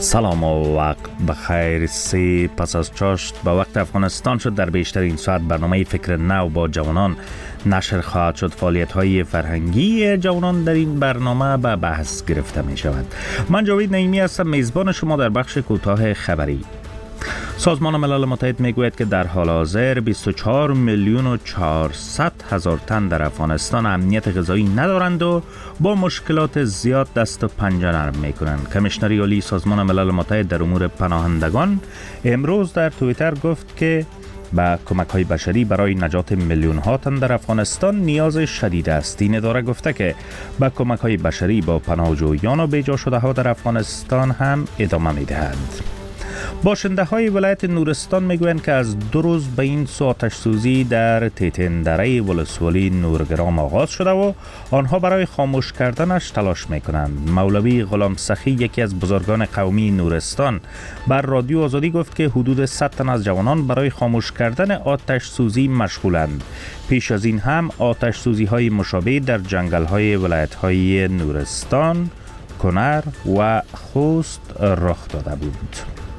سلام و وقت بخیر. سی پس از چاشت به وقت افغانستان شد. در بیشترین ساعت برنامه فکر نو با جوانان نشر خواهد شد. فعالیت های فرهنگی جوانان در این برنامه به بحث گرفته می شود. من جاوید نعیمی هستم، میزبان شما در بخش کوتاه خبری. سازمان ملل متحد میگوید که در حال حاضر 24 میلیون و 400 هزار تن در افغانستان امنیت غذایی ندارند و با مشکلات زیاد دست و پنجه نرم میکنند. کمیشنر عالی سازمان ملل متحد در امور پناهندگان امروز در توییتر گفت که با کمک های بشری برای نجات میلیون ها تن در افغانستان نیاز شدید است. این اداره گفته که با کمک های بشری با پناهجویان و بیجا شده ها در افغانستان هم ادامه میدهند. باشنده های ولایت نورستان میگویند که از 2 روز به این سو آتش سوزی در تیتین دره ولسوالی نورگرام آغاز شده و آنها برای خاموش کردنش تلاش میکنند. مولوی غلام سخی، یکی از بزرگان قومی نورستان، بر رادیو آزادی گفت که حدود 100 تن از جوانان برای خاموش کردن آتش سوزی مشغولند. پیش از این هم آتش سوزی های مشابه در جنگل های ولایت های نورستان، کنر و خوست رخ داده بود.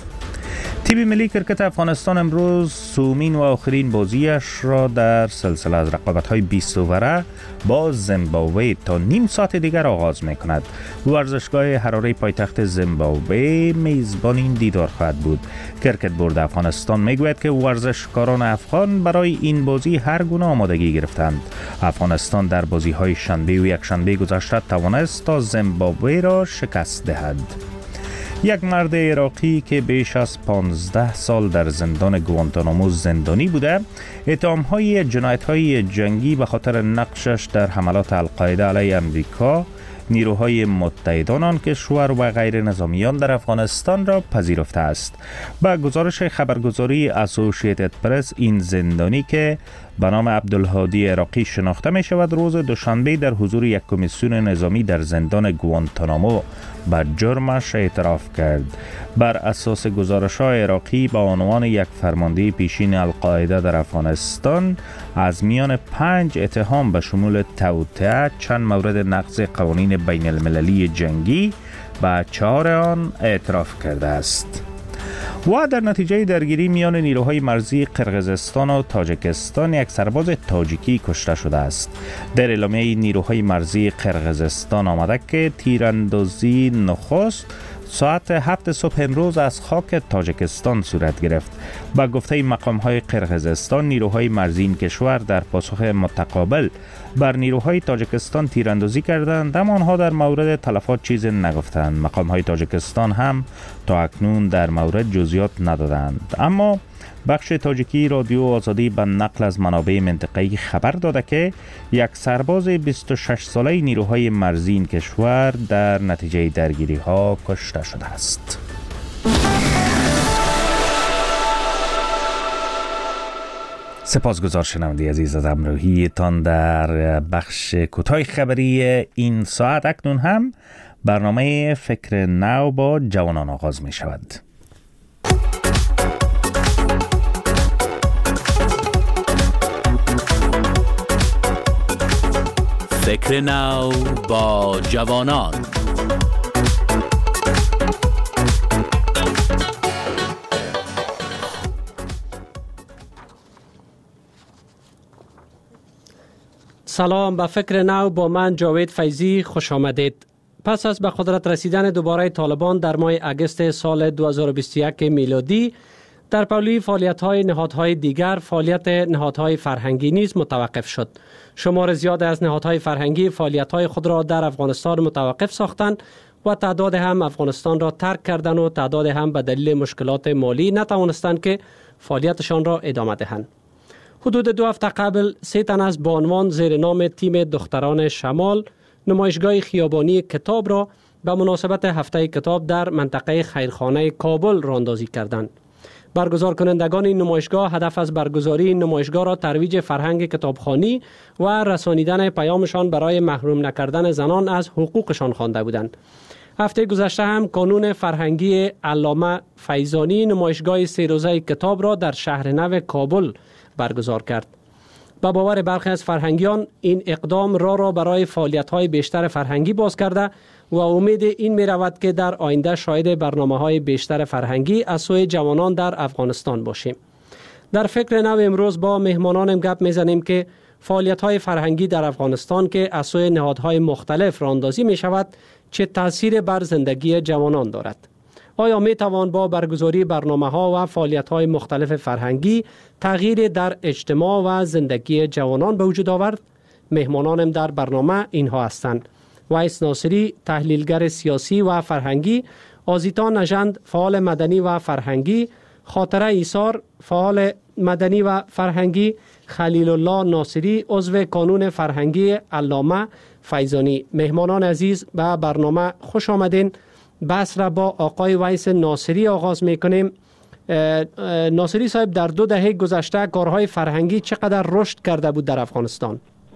تیم ملی کرکت افغانستان امروز سومین و آخرین بازیش را در سلسله از رقابت‌های 20 اووره با زیمبابوه تا نیم ساعت دیگر آغاز می‌کند. ورزشگاه حراره پایتخت زیمبابوه میزبان این دیدار خواهد بود. کرکت بورد افغانستان میگوید که ورزشکاران افغان برای این بازی هر گونه آمادگی گرفتند. افغانستان در بازی‌های شنبه و یکشنبه گذشته توانست تا زیمبابوه را شکست دهد. یک مرد عراقی که بیش از 15 سال در زندان گوانتانامو زندانی بوده، اتهام‌های جنایت‌های جنگی به خاطر نقشش در حملات القاعده علیه امریکا، نیروهای متحدان آن کشور و غیر نظامیان در افغانستان را پذیرفته است. با گزارش خبرگزاری اسوسییتد پرس، این زندانی که به نام عبدالهادی عراقی شناخته می شود، روز دوشنبه در حضور یک کمیسیون نظامی در زندان گوانتانامو به جرمش اعتراف کرد. بر اساس گزارش‌های عراقی با عنوان یک فرمانده پیشین القاعده در افغانستان از میان 5 اتهام به شمول توطئه، چند مورد نقض قوانین بین المللی جنگی به 4 آن اعتراف کرده است. و در نتیجه درگیری میان نیروهای مرزی قرقیزستان و تاجیکستان یک سرباز تاجیکی کشته شده است. در اعلامیه نیروهای مرزی قرقیزستان آمده که تیراندازی نخست ساعت 7 صبح امروز از خاک تاجیکستان صورت گرفت. با گفته مقام‌های قرقیزستان، نیروهای مرزی این کشور در پاسخ متقابل بر نیروهای تاجیکستان تیراندازی کردند، اما آنها در مورد تلفات چیزی نگفتند. مقام‌های تاجیکستان هم تا اکنون در مورد جزئیات ندادند. اما بخش تاجیکی رادیو آزادی به نقل از منابع منطقه‌ای خبر داده که یک سرباز 26 ساله نیروهای مرزی این کشور در نتیجه درگیری‌ها کشته شده است. سپاسگزار شنونده عزیز از همراهیتان در بخش کوتاه خبری این ساعت. اکنون هم برنامه فکر نو با جوانان آغاز می شود. فکر نو با جوانان. سلام، به فکر نو با من جاوید فیضی خوش آمدید. پس از به قدرت رسیدن دوباره طالبان در ماه اگست سال 2021 میلادی، در پهلوی فعالیت‌های نهادهای دیگر، فعالیت نهادهای فرهنگی نیز متوقف شد. شمار زیاد از نهادهای فرهنگی فعالیت‌های خود را در افغانستان متوقف ساختند و تعداد هم افغانستان را ترک کردند و تعداد هم به دلیل مشکلات مالی نتوانستند که فعالیتشان را ادامه دهند. حدود 2 هفته قبل 3 تن از بانوان زیر نام تیم دختران شمال نمایشگاه خیابانی کتاب را به مناسبت هفته کتاب در منطقه خیرخانه کابل راندازی کردند. برگزار کنندگان این نمایشگاه هدف از برگزاری این نمایشگاه را ترویج فرهنگ کتابخوانی و رسانیدن پیامشان برای محروم نکردن زنان از حقوقشان خوانده بودند. هفته گذشته هم کانون فرهنگی علامه فیضانی نمایشگاه 3 روزه کتاب را در شهر نو کابل برگزار کرد. به باور برخی از فرهنگیان این اقدام را برای فعالیت‌های بیشتر فرهنگی باز کرده و امید این می رود که در آینده شاهد برنامه‌های بیشتر فرهنگی از سوی جوانان در افغانستان باشیم. در فکر نو امروز با مهمانانم گپ میزنیم که فعالیت‌های فرهنگی در افغانستان که از سوی نهادهای مختلف راه‌اندازی می شود چه تأثیر بر زندگی جوانان دارد. آیا می توان با برگزاری برنامه‌ها و فعالیت‌های مختلف فرهنگی تغییر در اجتماع و زندگی جوانان به وجود آورد؟ مهمانانم در برنامه اینها هستند: وایس ناصری، تحلیلگر سیاسی و فرهنگی، آزیتا نژند، فعال مدنی و فرهنگی، خاطره ایثار، فعال مدنی و فرهنگی، خلیل الله ناصری، عضو کانون فرهنگی علامه فیضانی. مهمانان عزیز، به برنامه خوش آمدین. بحث را با آقای وایس ناصری آغاز میکنیم. ناصری صاحب، در 2 دهه گذشته کارهای فرهنگی چقدر رشد کرده بود در افغانستان؟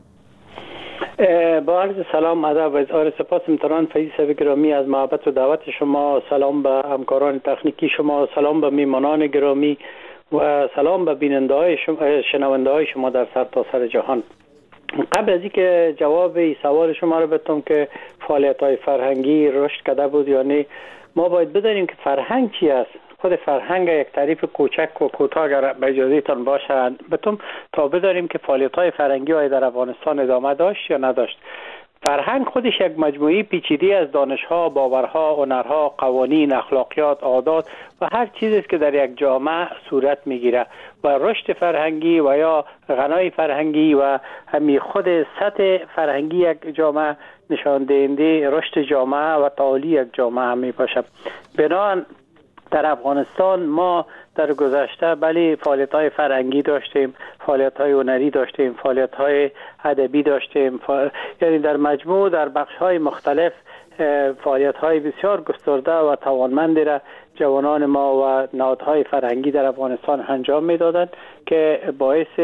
با عرض سلام، ادب و اظهار سپاس محترم فیض صاحب گرامی از محبت و دعوت شما. سلام به همکاران تکنیکی شما، سلام به میهمانان گرامی و سلام به بیننده‌های شما، شنونده‌های شما در سرتاسر جهان. قبل از اینکه جواب این سوال شما رو بدم که فعالیت‌های فرهنگی رشد کرده بود یا نه، ما باید بدانیم که فرهنگ چی است. خود فرهنگ یک تعریف کوچک و کوتاه اگر به اجازهتان باشه بتم تا بدانیم که فعالیت‌های فرهنگی های در افغانستان ادامه داشت یا نداشت. فرهنگ خودش یک مجموعه پیچیده از دانش‌ها، باورها، هنرها، قوانین، اخلاقیات، عادات و هر چیزی است که در یک جامعه صورت میگیره و رشد فرهنگی و یا غنای فرهنگی و همین خود سطح فرهنگی یک جامعه نشان دهنده رشد جامعه و تعالی یک جامعه می باشه. بنابراین در افغانستان ما در گذشته بله فعالیت‌های فرهنگی داشتیم، فعالیت‌های هنری داشتیم، فعالیت‌های ادبی داشتیم، یعنی در مجموع در بخش‌های مختلف فعالیت‌های بسیار گسترده و توانمندی را جوانان ما و نهادهای فرهنگی در افغانستان انجام می‌دادند که باعث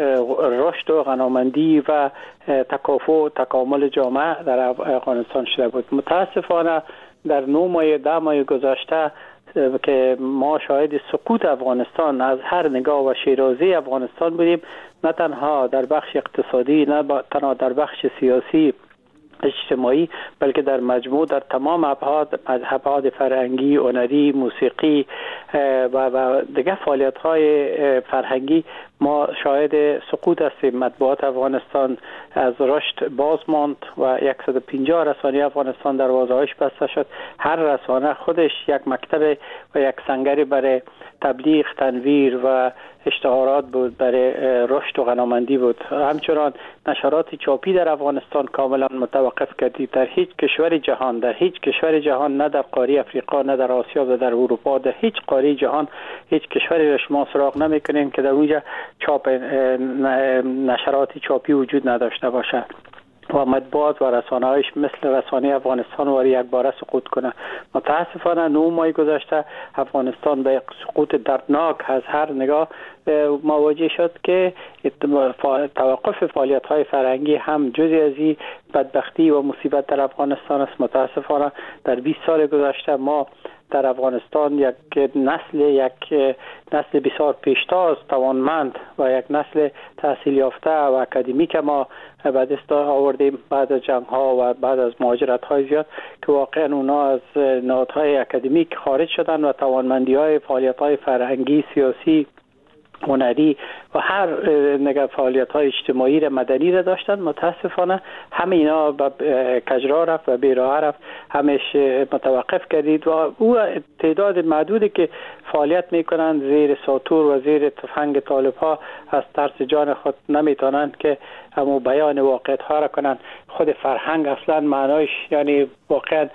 رشد و غنامندی و تکافؤ و تکامل جامعه در افغانستان شده بود. متاسفانه در 9 ماه 10 ماه گذشته که ما شاهد سقوط افغانستان از هر نگاه و شیرازی افغانستان بودیم، نه تنها در بخش اقتصادی، نه تنها در بخش سیاسی اجتماعی، بلکه در مجموع در تمام ابعاد فرهنگی، هنری، موسیقی و دیگر فعالیت‌های فرهنگی ما شاهد سقوط هستیم. مطبوعات افغانستان از رشد باز ماند و 150 رسانه افغانستان دروازه‌هاش بسته شد. هر رسانه خودش یک مکتب و یک سنگری برای تبلیغ، تنویر و اشتهارات بود، برای رشد و غنامندی بود. همچنان نشرات چاپی در افغانستان کاملا متوقف کردید. در هیچ کشور جهان، نه در قاره افریقا، نه در آسیا و در اروپا، در هیچ قاره جهان هیچ کشوری را شما سراغ نمی‌کنین که در اونجا چاپ نشرات چاپی وجود نداشته باشد و مطبوعات و رسانه‌هایش مثل رسانه افغانستان واری یک باره سقوط کنه. متاسفانه 9 ماه گذشته افغانستان به سقوط دردناک از هر نگاه مواجه شد که توقف فعالیت‌های فرهنگی هم جزئی از این بدبختی و مصیبت در افغانستان است. متاسفانه در 20 سال گذشته ما در افغانستان یک نسل بسیار پیشتاز، توانمند و یک نسل تحصیل یافته و اکادمیک ما به دست آوردیم بعد از جنگ‌ها و بعد از مهاجرت‌های زیاد که واقعا اونا از نهادهای اکادمیک خارج شدن و توانمندی‌های فعالیت‌های فرهنگی، سیاسی، هنری و هر نگاه فعالیت‌های اجتماعی و مدنی را داشتن. متاسفانه همه اینا به کجرا رفت و بیراه رفت، همش متوقف کردید و او تعداد معدودی که فعالیت میکنند زیر ساطور و زیر تفنگ طالب‌ها از ترس جان خود نمیتونند که همو بیان واقعیت‌ها را کنند. خود فرهنگ اصلا معنایش یعنی واقعا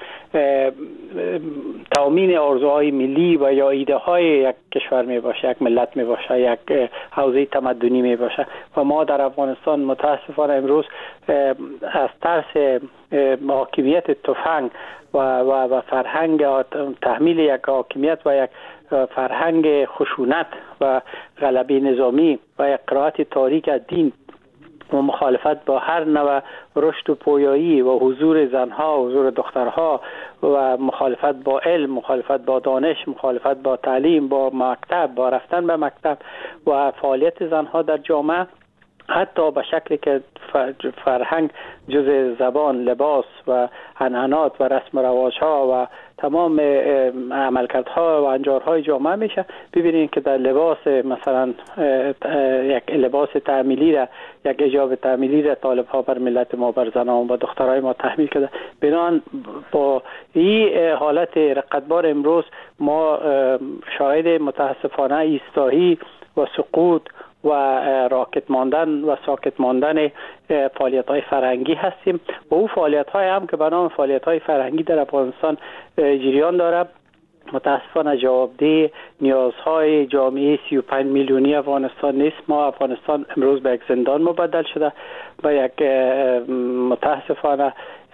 تامین آرزوهای ملی و یا ایده های یک کشور می باشه، یک ملت می باشه، یک حوزه تمدنی می باشه و ما در افغانستان متاسفانه امروز از ترس حاکمیت تفنگ و فرهنگ تحمیل یک حاکمیت و یک فرهنگ خشونت و غلبه نظامی و یک قرائت تاریک دین و مخالفت با هر نوع رشد و پویایی و حضور زنها و حضور دخترها و مخالفت با علم، مخالفت با دانش، مخالفت با تعلیم، با مکتب، با رفتن به مکتب و فعالیت زنها در جامعه حتی به شکلی که فرهنگ جز زبان، لباس و عنعنات و رسم و رواج‌ها و تمام عملکردها و انجارهای جامعه میشه. ببینید که در لباس مثلا یک لباس تعمیلی را، یک حجاب تعمیلی را طالب‌ها بر ملت ما، بر زنان و دخترای ما تحمیل کرده. بنابراین با این حالت رقتبار امروز ما شاهد متاسفانه ایستایی و سقوط و راکت ماندن و ساکت ماندن فعالیت‌های فرهنگی هستیم و او فعالیت‌های هم که به نام فعالیت‌های فرهنگی در افغانستان جریان داره متاسفانه جوابده نیازهای جامعه 35 میلیونی افغانستان نیست. ما افغانستان امروز به یک زندان مبدل شده و یک متاسفانه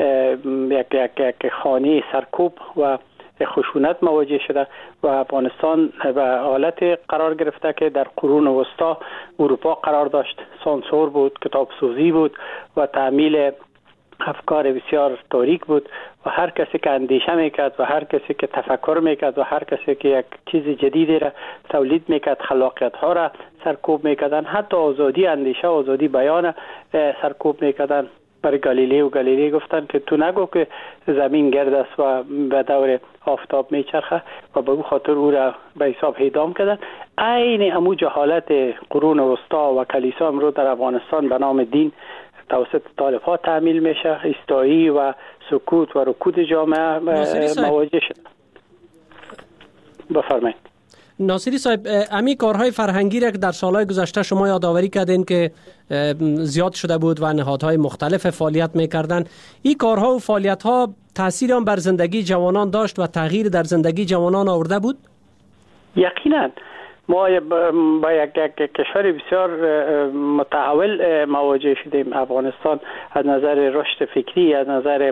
یک خانه سرکوب و خشونت مواجه شده و افغانستان به حالت قرار گرفته که در قرون وسطا اروپا قرار داشت. سانسور بود، کتابسوزی بود و تعمیل افکار بسیار تاریک بود و هر کسی که اندیشه میکرد و هر کسی که تفکر میکرد و هر کسی که یک چیز جدیدی را تولید میکرد، خلاقیت ها را سرکوب میکردن، حتی آزادی اندیشه، آزادی بیان سرکوب میکردن. برای گالیله گفتن که تو نگو که زمین گرد است و به دور آفتاب میچرخه و به خاطر او را به حساب اعدام کردن. عین امو جهالت قرون وسطا و کلیسا امروز در افغانستان به نام دین توسط طالب‌ها تعمیل میشه. ایستایی و سکوت و رکود جامعه مواجه شد. بفرمایید. ناصری صاحب، امی کارهای فرهنگی را که در سالهای گذشته شما یادآوری کردین که زیاد شده بود و نهادهای مختلف فعالیت میکردن، این کارها و فعالیت‌ها تأثیر هم بر زندگی جوانان داشت و تغییر در زندگی جوانان آورده بود؟ یقینا ما با یک کشور بسیار متحول مواجه شدیم. افغانستان از نظر رشد فکری، از نظر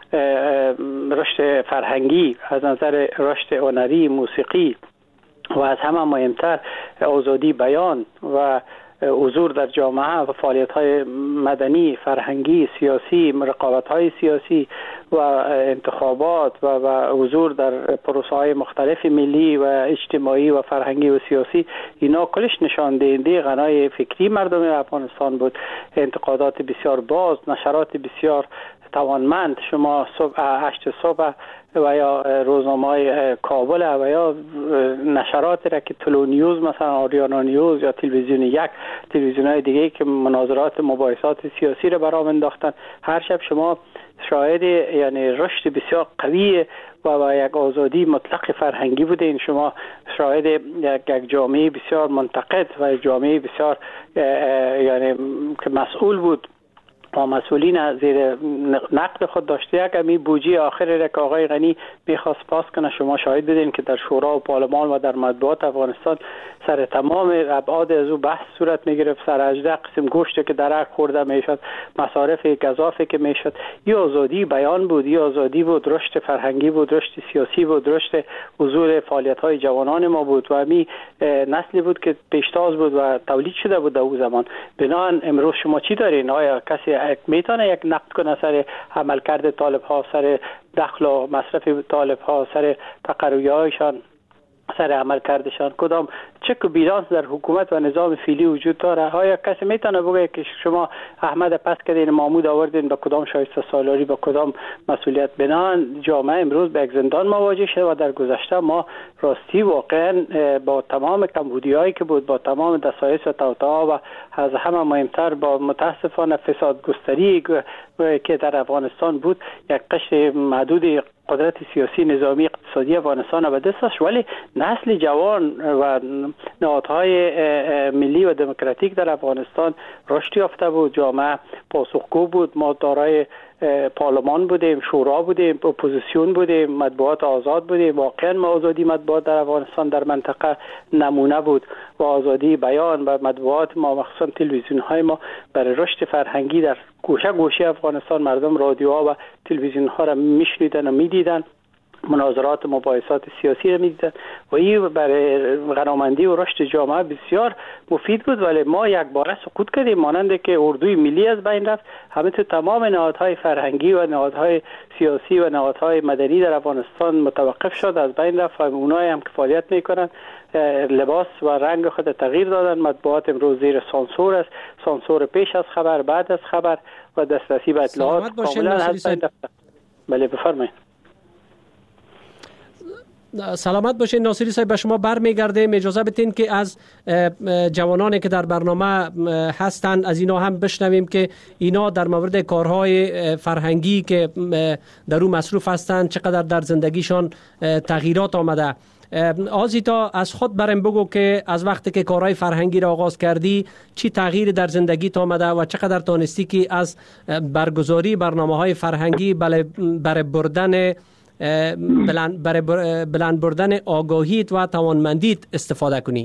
رشد فرهنگی، از نظر رشد هنری، موسیقی و از همه مهمتر آزادی بیان و حضور در جامعه و فعالیت‌های مدنی، فرهنگی، سیاسی، رقابت‌های سیاسی و انتخابات و حضور در پروسه‌های مختلف ملی و اجتماعی و فرهنگی و سیاسی، اینا کلش نشان دهنده غنای فکری مردم افغانستان بود. انتقادات بسیار باز، نشرات بسیار توانمند. شما صبح 8 صبح و یا روزنامه‌های کابل و یا نشرات را که تلو نیوز مثلا آریانا نیوز یا تلویزیون یک، تلویزیون‌های دیگه که مناظرات مباحثات سیاسی را برام انداختن، هر شب شما شاهد یعنی رشد بسیار قوی و یک آزادی مطلق فرهنگی بودین. شما شاهد یک جامعه بسیار منتقد و جامعه بسیار یعنی که مسئول بود و مسئولین زیر نقد خود داشته. یک امی بودجه آخری را که آقای غنی میخواست پاس کنه، شما شاهد بدین که در شورا و پارلمان و در مطبوعات افغانستان سر تمام ابعاد از او بحث صورت میگرفت. سر 18 قسم گوشت که درک خورده میشد، مصارف گزافه که میشد. این آزادی بیان بود، این آزادی بود، رشد فرهنگی بود، رشد سیاسی بود، رشد حضور فعالیت‌های جوانان ما بود و امی نسلی بود که پیشتاز بود و تولید شده بود در اون زمان. بنابراین امروز شما چی دارین؟ آیا کسی میتونه یک نقد کنه سر عملکرد طالب‌ها، سر دخل و مصرف طالب‌ها، سر تقرریه‌هایشان، سر عملکردشان؟ کدام چک و بیلانس در حکومت و نظام فعلی وجود داره؟ آیا کسی میتونه بگه که شما احمد پس کردین، محمود آوردین، به کدام شایسته سالاری، به کدام مسئولیت؟ بنان جامعه امروز به یک زندان مواجه شده و در گذشته ما راستی واقعا با تمام کمبودی‌هایی که بود، با تمام دسایس و توطئه‌ها و از همه مهمتر با متاسفانه فساد گستری که در افغانستان بود، یک قشر محدود قدرت سیاسی، نظامی، اقتصادی افغانستان به دستش، ولی نسل جوان و نهادهای ملی و دموکراتیک در افغانستان رشد یافته بود. جامعه پاسخگو بود. ما دارای پارلمان بودیم، شورا بودیم، اپوزیسیون بودیم، مطبوعات آزاد بودیم. واقعا ما آزادی مطبوعات در افغانستان در منطقه نمونه بود و آزادی بیان و مطبوعات ما، مخصوصا تلویزیون های ما، برای رشد فرهنگی در گوشه گوشه افغانستان مردم رادیوها و تلویزیون ها را میشنیدن و میدیدن مناظرات مباحثات سیاسی را می‌دیدند و این برای غنامندی و رشد جامعه بسیار مفید بود. ولی ما یک باره سقوط کردیم، مانند که اردوی ملی از بین رفت. همینطور تمام نهادهای فرهنگی و نهادهای سیاسی و نهادهای مدنی در افغانستان متوقف شد، از بین رفت. اونایی هم که فعالیت میکنند لباس و رنگ خود تغییر دادن. مطبوعات امروز زیر سانسور است، سانسور پیش از خبر، بعد از خبر و دسترسی به اطلاعات کاملا از بین رفت. بله بفرمایید. سلامت باشین ناصری صاحب، به شما برمیگردیم. اجازه بدین که از جوانانی که در برنامه هستند از اینا هم بشنویم که اینا در مورد کارهای فرهنگی که در اون مصروف هستند چقدر در زندگیشان تغییرات آمده. آزیتا از خود برام بگو که از وقتی که کارهای فرهنگی را آغاز کردی چی تغییر در زندگیت آمده و چقدر تانستی که از برگزاری برنامه‌های فرهنگی برای بلند بردن آگاهیت و توانمندیت استفاده کنی؟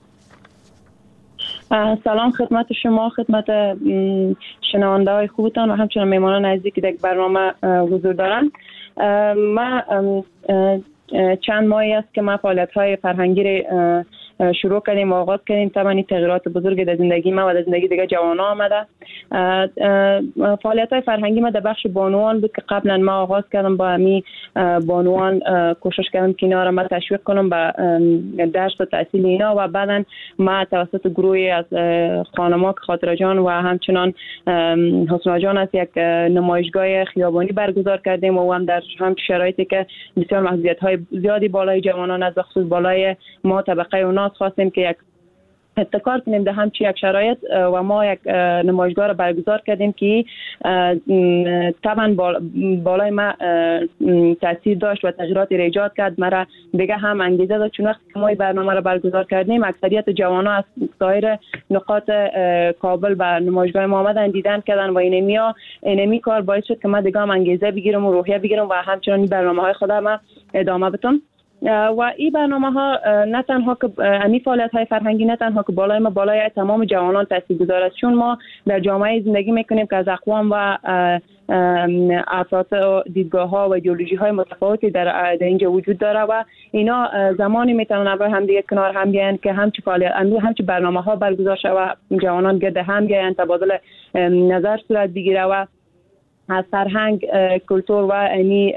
سلام خدمت شما، خدمت شنونده های خوبتان و همچنین میمانان عزیزی که در برنامه حضور دارن. ما چند ماهی است که ما فعالیت های فرهنگی شروع کردیم و آغاز کردیم. طبعا تغییرات بزرگ در زندگی ما و در زندگی دیگه جوانان آمده. فعالیت های فرهنگی ما در بخش بانوان بود که قبلا ما آغاز کردم با امی بانوان کوشش کردم که اینا را ما تشویق کنم به درس و تحصیل اینا و بعدا ما توسط گروهی از خانما که خاطره جان و همچنان حسنا جان است یک نمایشگاه خیابانی برگزار کردیم و هم در همچین شرایطی که بسیار محدودیت های زیادی بالای جوانان از خصوص بالای ما طبقه اوناس خواستیم که یک ابتکار کنیم در همچین یک شرایط و ما یک نمایشگاه را برگزار کردیم که طبعا بالای ما تاثیر داشت و تغییرات ایجاد کرد. مرا دیگه هم انگیزه داد چون وقتی که ما این برنامه را برگزار کردیم اکثریت جوانان از سایر نقاط کابل به نمایشگاه ما آمدن دیدن کردن و اینمی کار باعث شد که ما دیگه هم انگیزه بگیرم و روحیه بگیرم و همچنان این برنامه‌های خودم ما ادامه بدم. و این برنامه ها نه تنها که امی فعالیت های فرهنگی نه تنها که بالای تمام جوانان تاثیرگذار است، چون ما در جامعه زندگی میکنیم که از اقوام و افراد و دیدگاه ها و ایدئولوژی های متفاوتی در اینجا وجود داره و اینا زمانی میتونن برای هم دیگه کنار هم بیان که همچی فعالیت همچی برنامه ها برگزار شود و جوانان گرد هم بیان تبادل نظر صورت بگیره و از فرهنگ، کلتور و اینی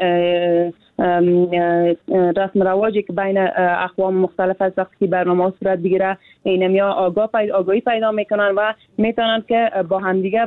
رسم رواجی که بین اقوام مختلف از وقتی برنامه صورت بگیره اینمیا آگاهی پیدا میکنن و میتونن که با همدیگه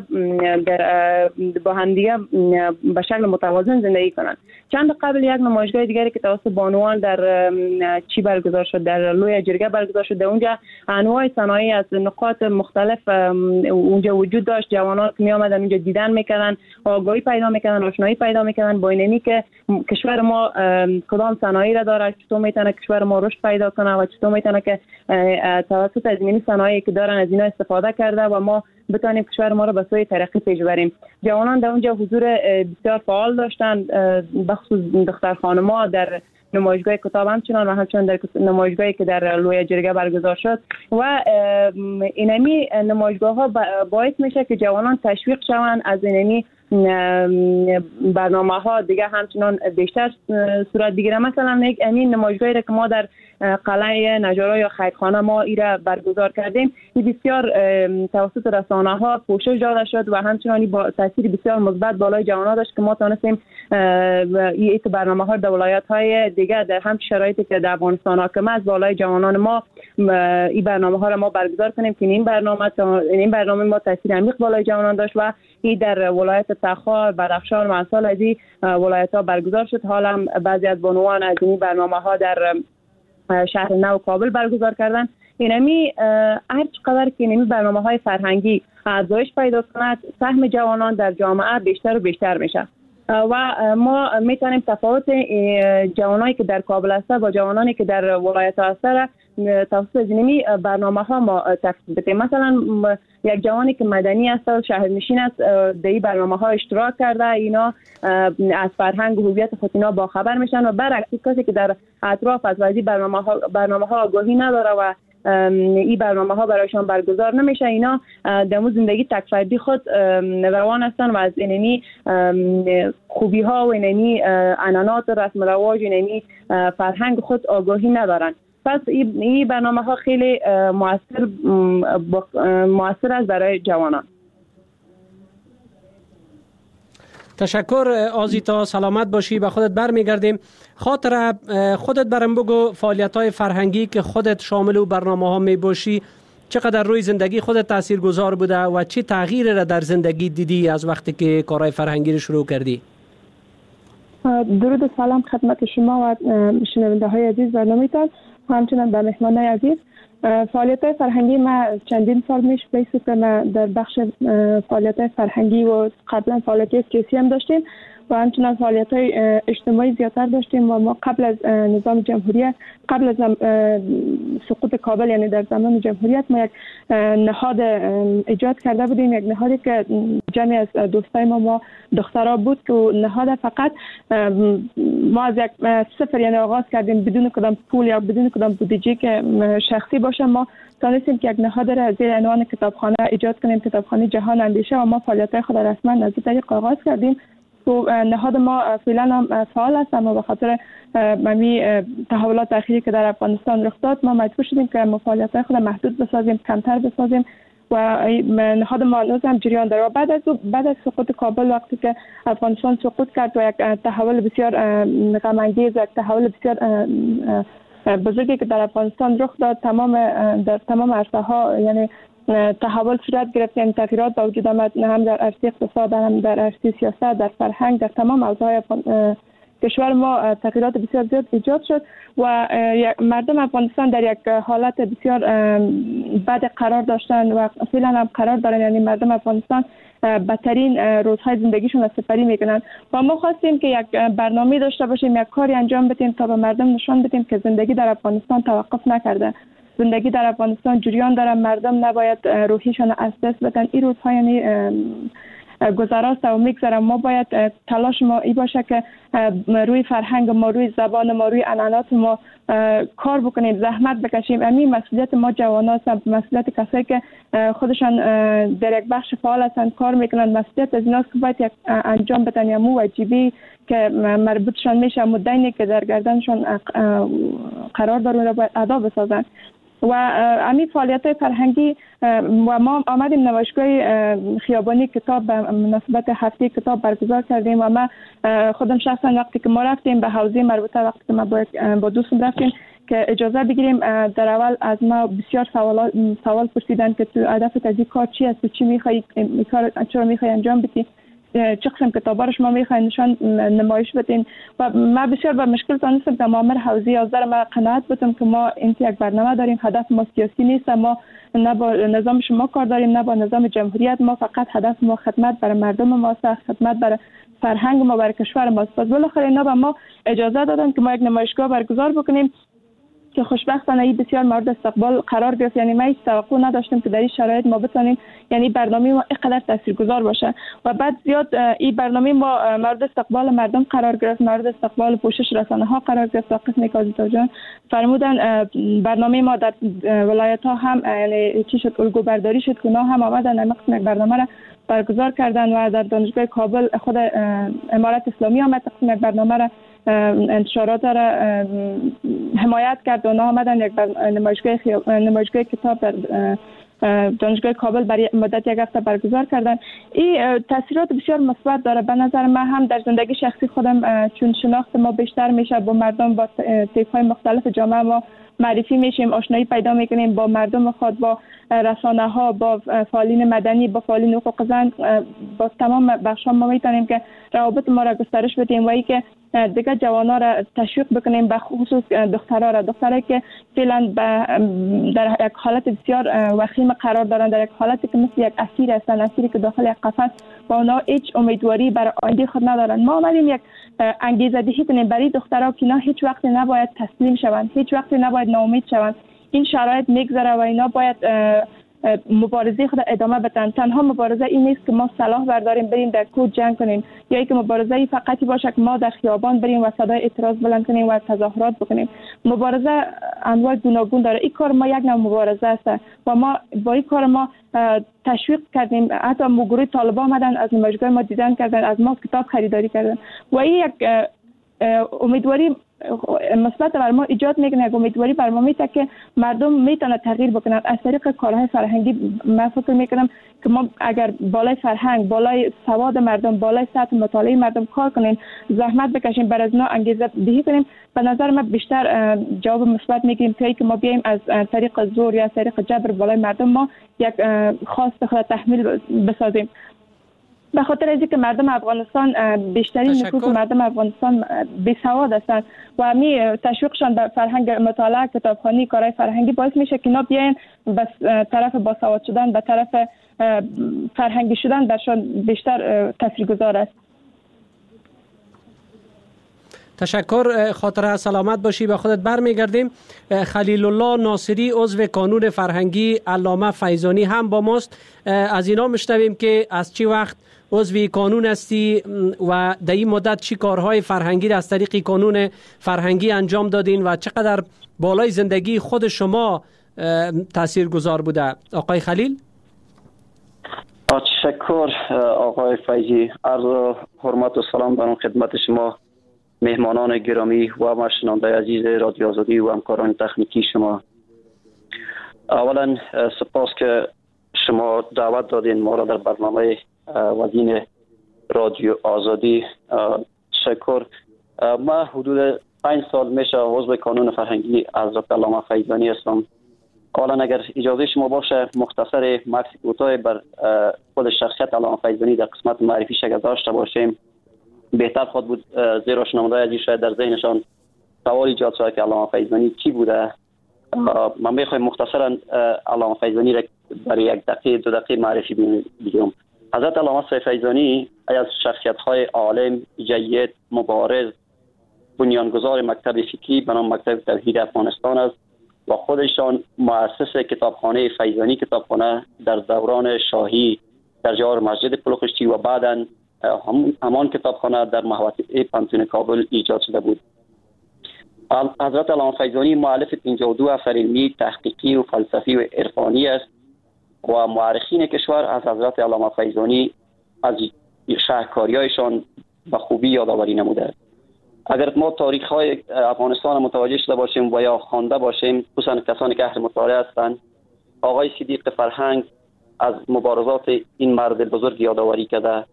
به شکل متوازن زندگی کنن. چند قبل یک نمایشگاه دیگری که توسط بانوان در چی برگزار شد، در لوی جرگه برگزار شد، اونجا انواع صنایع از نقاط مختلف اونجا وجود داشت. جوانان که می آمدن اونجا دیدن میکردن، آگاهی پیدا میکردن، آشنایی پیدا میکردن با اینمی که کشور ما کدام صنایع را داره، چطور میتونه کشور ما رشد پیدا کنه و چطور میتونه که توسط از این صنایعی که دارن از اینا استفاده کرده و ما بتونیم کشور ما را به سوی ترقی پیش بریم. جوانان در اونجا حضور بسیار فعال داشتن، بخصوص دختر خانم‌ها در نمایشگاه کتاب همچنان و همچنان در نمایشگاهی که در لوی جرگه برگزار شد و اینمی نمایشگاه ها باعث میشه که جوانان تشویق شوند از اینمی برنامه ها دیگه همچنان بیشتر صورت بگیره. مثلا این نمایشگاهی که ما در قلعه نجارا یا خیرخانه ما ایره برگزار کردیم، این بسیار توسط رسانه ها پوشش داده شد و همچنان با تاثیر بسیار مثبت بالای جوانان داشت که ما تونستیم این برنامه ها در ولایت های دیگه در هم شرایطی که در افغانستان حاکم است بالای جوانان ما این برنامه ها را ما برگزار کنیم که این برنامه ما تاثیر عمیق بالای جوانان داشت و این در ولایت تخار، بدخشان و امثال از این ولایت ها برگزار شد. حالا بعضی از بانوان از این برنامه ها در شهر نو کابل برگزار کردن. اینمی هر چقدر که اینمی برنامه های فرهنگی افزایش پیدا کند، سهم جوانان در جامعه بیشتر و بیشتر میشه و ما میتونیم تفاوت جوانایی که در کابل هستند با جوانانی که در ولایت ها هستند توسط اینمی برنامه ها ما تفصیل بدیم. مثلا یک جوانی که مدنی است و شهرنشین است در این برنامه ها اشتراک کرده، اینا از فرهنگ و هویت خود اینا با خبر میشن و برعکس کسی که در اطراف از وضعیت برنامه ها آگاهی نداره و این برنامه ها برایشان برگزار نمیشه. اینا دمو زندگی تک فردی خود روان هستن و از اینمی خوبی ها و اینمی عنعنات رسم و رواج اینمی فرهنگ خود آگاهی ندارن. پس این برنامه ها خیلی مؤثر است برای جوانان. تشکر آزیتا، سلامت باشی، به خودت برمیگردیم. خاطر خودت برام بگو فعالیت‌های فرهنگی که خودت شامل و برنامه‌ها می باشی چقدر روی زندگی خودت تاثیرگذار بوده و چه تغییری را در زندگی دیدی از وقتی که کارهای فرهنگی رو شروع کردی؟ درود و سلام خدمت شما و شنونده های عزیز برنامه‌تان و همچنین به مهمانای عزیز. فعالیت‌های فرهنگی ما چندین سال میشه بیسته که ما در بخش فعالیت‌های فرهنگی و قبلا فعالیت‌های سیاسی هم داشتیم و همچنین فعالیت‌های اجتماعی زیادتر داشتیم و ما قبل از نظام جمهوریت، قبل از سقوط کابل، یعنی در زمان جمهوریت، ما یک نهاد ایجاد کرده بودیم، یک نهادی که جمعی از دوستای ما دخترها بود که نهاد فقط ما از یک صفر یعنی آغاز کردیم بدون کدام پول یا بدون کدام بودجه که شخصی باشه. ما تونستیم که یک نهاد را زیر عنوان کتابخانه ایجاد کنیم، کتابخانه جهان اندیشه، و ما فعالیت‌های خود را رسما از این طریق آغاز کردیم. تو نهاد ما فعلا هم فعال است، اما به خاطر تحولات اخیری که در افغانستان رخ داد ما مجبور شدیم که فعالیت‌های خود محدود بسازیم، کمتر بسازیم و نهاد ما هنوز هم جریان داره. و بعد از سقوط کابل، وقتی که افغانستان سقوط کرد و یک تحول بسیار غم انگیز و یک تحول بسیار بزرگی که در افغانستان رخ داد، در تمام عرصه‌ها یعنی تحول صورت گرفت، یعنی تغییرات با وجود آمد، هم در عرصه اقتصاد، هم در عرصه سیاست، در فرهنگ، در تمام حوزه‌های کشور ما تغییرات بسیار زیاد ایجاد شد و مردم افغانستان در یک حالت بسیار بد قرار داشتن و فعلا هم قرار دارن. یعنی مردم افغانستان بدترین روزهای زندگیشون را سپری میکنن و ما خواستیم که یک برنامه داشته باشیم، یک کاری انجام بدیم تا به مردم نشان بدیم که زندگی در افغانستان توقف نکرده، زندگی در افغانستان جریان داره، مردم نباید روحیشان از دست بدن. این روزها یعنی گذراست و میگذره. ما باید تلاش ما ای باشه که روی فرهنگ ما، روی زبان ما، روی عنعنات ما کار بکنیم، زحمت بکشیم. همین مسئولیت ما جواناست، مسئولیت کسایی که خودشان در یک بخش فعال هستند، کار میکنن، مسئولیت از ایناست که باید یک انجام بدن یا مو واجبی که مربوطشان میشه، مدینی که در گردنشان قرار داره باید ادا بسازن. و همین فعالیت‌های فرهنگی و ما آمدیم نمایشگاه خیابانی کتاب به مناسبت هفته کتاب برگزار کردیم و ما خودم شخصا وقتی که ما رفتیم به حوزه مربوطه، وقتی که ما با دوستم رفتیم که اجازه بگیریم، در اول از ما بسیار سوال پرسیدن که تو هدفت از این کار چی است، چی می‌خوای، این کار چرا می‌خوای انجام بدی، چه قسم کتابا رو شما می‌خواید نشان نمایش بدین. و ما بسیار با مشکل تونستم که مامور حوزه 11 ما قناعت بدم که ما این یک برنامه داریم، هدف ما سیاسی نیست، ما نه با نظام شما کار داریم نه با نظام جمهوریت، ما فقط هدف ما خدمت برای مردم ما، خدمت برای فرهنگ ما، برای کشور ما. پس بالاخره اینا به ما اجازه دادن که ما یک نمایشگاه برگزار بکنیم که خوشبختانه این بسیار مورد استقبال قرار گرفت. یعنی ما هیچ توقع نداشتیم که در این شرایط ما بتونیم یعنی برنامه ما اینقدر تاثیرگذار باشه و بعد زیاد این برنامه ما مورد استقبال مردم قرار گرفت، مورد استقبال پوشش رسانه ها قرار گرفت. قسمی که آزیتا جان فرمودن برنامه ما در ولایت ها هم یعنی چی شد، الگو برداری شد که اونا هم آمدن قسم برنامه را برگزار کردن و در دانشگاه کابل خود امارت اسلامی آمد قسم برنامه را انتشارات را حمایت کرد و اونا آمدن یک نمایشگاه کتاب در دانشگاه کابل برای مدت یک هفته برگزار کردن. این تاثیرات بسیار مثبت داره به نظر من، هم در زندگی شخصی خودم چون شناخت ما بیشتر میشه، با مردم، با طیف‌های مختلف جامعه ما معرفی میشیم، آشنایی پیدا میکنیم با مردم خود، با رسانه ها، با فعالین مدنی، با فعالین حقوق زن، با تمام بخش ها ما میتونیم که روابط ما را گسترش بدیم و ای که دیگه جوانا را تشویق بکنیم، به خصوص دخترایی که فعلا در یک حالت بسیار وخیم قرار دارن، در یک حالتی که مثل یک اسیر هستن، اسیری که داخل یک قفس و اونا هیچ امیدواری برای آینده خود ندارن. ما اومدیم یک انگیزه دهی کنیم برای دخترها که اینا هیچ وقت نباید تسلیم شوند، هیچ وقت نباید ناامید شوند. این شرایط میگذره و اینا باید مبارزه خود ادامه بدن. تنها مبارزه این نیست که ما سلاح برداریم بریم در کوه جنگ کنیم، یا اینکه مبارزه فقطی باشه که ما در خیابان بریم و صدای اعتراض بلند کنیم و تظاهرات بکنیم. مبارزه انواع گوناگون داره. این کار ما یک نوع مبارزه است و ما با این کار ما تشویق کردیم. حتی گروه طالبان آمدن از نمایشگاه ما دیدن کردن، از ما کتاب خریداری کردن و این یک امیدواری مثبت بر ما ایجاد میکنه، یک امیدواری بر ما میده که مردم میتونه تغییر بکنن از طریق کارهای فرهنگی. من فکر میکنم که ما اگر بالای فرهنگ، بالای سواد مردم، بالای سطح مطالعه مردم کار کنیم، زحمت بکشیم، بر از اونا انگیزه دهی کنیم، به نظر من بیشتر جواب مثبت میگیریم تا اینکه ما بیایم از طریق زور یا از طریق جبر بالای مردم ما یک خواست خود تحمیل بسازیم. به خاطر اینکه مردم افغانستان بیشترین نفوس مردم افغانستان بیسواد هستند و همین تشویقشان به فرهنگ مطالعه، کتابخوانی، کارهای فرهنگی باعث میشه که اینا بیاین به طرف باسواد شدن، به طرف فرهنگی شدن درشان بیشتر تاثیرگذار است. تشکر، خاطر سلامت باشی. به خودت برمیگردیم. خلیل الله ناصری عضو کانون فرهنگی، علامه فیضانی هم با ماست. از اینا میشنویم که از چی وقت عضو کانون هستی و در این مدت چی کارهای فرهنگی از طریق کانون فرهنگی انجام دادین و چقدر بالای زندگی خود شما تاثیرگذار بوده. آقای خلیل؟ تشکر آقای فیضی. عرض حرمت و سلام دارم خدمت شما مهمانان گرامی و شنونده عزیز رادیو آزادی و همکاران تکنیکی شما. اولا سپاس که شما دعوت دادین ما را در برنامه وزین رادیو آزادی. تشکر. ما حدود 5 سال میشه عضو کانون فرهنگی حضرت علامه فیضانی هستم. اولا اگر اجازه شما باشه مختصر مکس کوتاه بر خود شخصیت علامه فیضانی در قسمت معرفی اگر داشته باشیم بهتر خود بود، زیرا شنونده عزیز شاید در ذهنشان سوال ایجاد شده که علامه فیضانی کی بوده. من میخوایم مختصرا علامه فیضانی را برای 1 دقیقه 2 دقیقه معرفی بگم. حضرت علامه فیضانی از شخصیت‌های عالم، جید، مبارز، بنیانگذار مکتب فقهی به نام مکتب توحید افغانستان است و خودشان مؤسس کتابخانه فیضانی کتابخانه در دوران شاهی در جوار مسجد پلوخشتی و بعداً همان کتابخانه در محوطه پانتون کابل ایجاد شده بود. حضرت علامه فیضانی مؤلف 52 اثر علمی، تحقیقی و فلسفی و عرفانی است و مورخین کشور از حضرت علامه فیضانی از شاهکاری‌هایشان به خوبی یادآوری نموده. اگر ما تاریخ‌های افغانستان متوجه شده باشیم و یا خوانده باشیم، خصوصا کسانی که اهل مطالعه هستند، آقای صدیق فرهنگ از مبارزات این مرد بزرگ یادآوری کرده.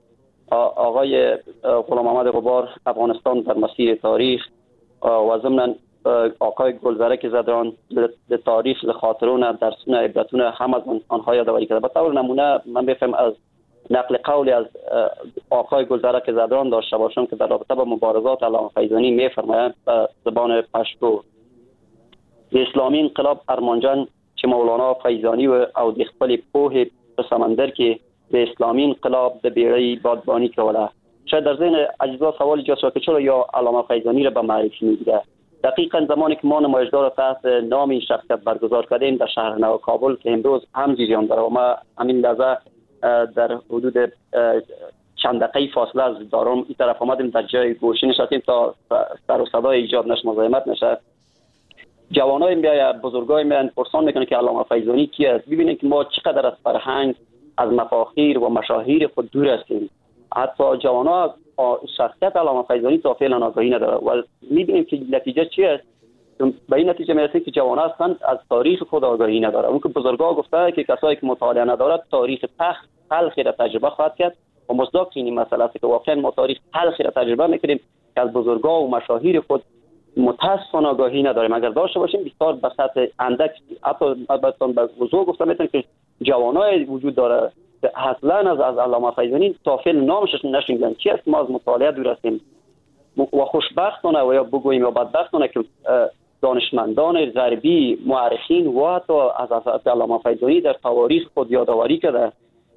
آقای غلام محمد غبار افغانستان در مسیر تاریخ و ضمن آقای گلزرک زدران در تاریخ خاطرون درسونه عبرتونه هم از آنها یادآوری کرده. به طور نمونه من بفهم از نقل قولی از آقای گلزرک زدران داشته باشم که در رابطه با مبارزات علامه فیضانی میفرمایند به زبان پشتو: اسلامی انقلاب ارمانجان چه مولانا فیضانی و او د خپل پوهې په سمندر کې د اسلامی انقلاب د بیړۍ بادبانی کوله. شاید در ذهن اجزا سوال ایجاد شد که چرا یا علامه فیضانی را به معرفی می‌گیره. دقیقاً زمانی که ما نمایشگاه را تحت نام این شخصیت برگزار کردیم در شهر نو کابل که امروز هم جریان داره و ما همین لحظه در حدود چند دقیقه فاصله از دارم این طرف آمدیم در جای گوشی نشستیم تا سر و صدای ایجاد نشه، مزاحمت نشه. جوانای میای، بزرگای میان پرسان میکنن که علامه فیضانی کی است. ببینید که ما چقدر از فرهنگ، از مفاخیر و مشاهیر خود دور هستیم. حتی جوانا شخصیت علامه فیضانی تا فعلا آگاهی نداره و میبینیم که نتیجه چی است. به این نتیجه میرسیم که جوانا هستند از تاریخ خود آگاهی نداره. اون که بزرگا گفته که کسایی که مطالعه ندارد تاریخ تلخی را تجربه خواهد کرد و مصداق این مسئله است که واقعا ما تاریخ تلخی را تجربه میکنیم که از بزرگا و مشاهیر خود متاسفانه آگاهی نداریم. اگر داشته باشیم بسیار به سطح اندک، حتی البته به وضوح گفتم میتونم که جوانای وجود داره که اصلا از علامه فیضانی تا فعل نامش نشنیدن. چی است؟ ما از مطالعه دور هستیم و خوشبختانه و یا بگوییم یا بدبختانه که دانشمندان غربی، مورخین و حتی از علامه فیضانی در تواریخ خود یادآوری کرده.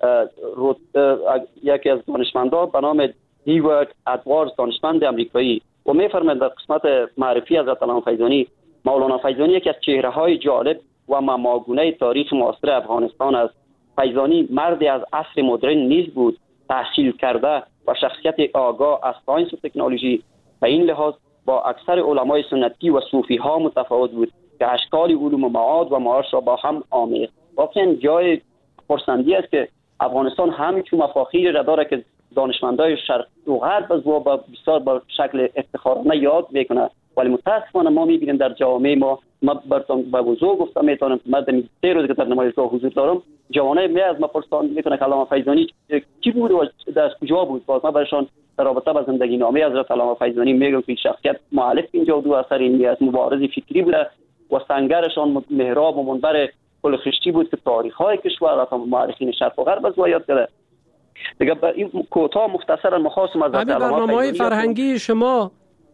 یکی از دانشمندان به نام هیوارد ادواردز، دانشمند امریکایی، و میفرماید در قسمت معرفی حضرت علامه فیضانی: مولانا فیضانی یکی از چهره‌های جالب و مماگونه تاریخ معاصر افغانستان است. فیضانی مردی از عصر مدرن نیز بود، تحصیل کرده و شخصیت آگاه از ساینس و تکنولوژی. به این لحاظ با اکثر علمای سنتی و صوفی ها متفاوت بود که اشکال علوم معاد و معاش را با هم آمیخت. واقعا جای پرسندی است که افغانستان همچون مفاخری را داره که دانشمندای شرق و غرب از و بسیار با شکل افتخارانه یاد میکنه، ولی متاسفانه ما میبینیم در جامعه ما براتون به وضوح گفتم میتونم مردم 3 روز که در نمایشگاه حضور دارم جوانای می از ما پرسان میکنه که علامه فیضانی کی بود و از کجا بود. باز ما برشان در رابطه با زندگی نامه حضرت علامه فیضانی میگم که شخصیت مؤلف اینجا دو اثر علمی است، مبارز فکری بوده و سنگرشان محراب و منبر پل خشتی بود که تاریخ های کشور و مورخین شرق و غرب از یاد کرده. دیگه این کوتاه مختصرا مخواستم از برنامه‌های فرهنگی شما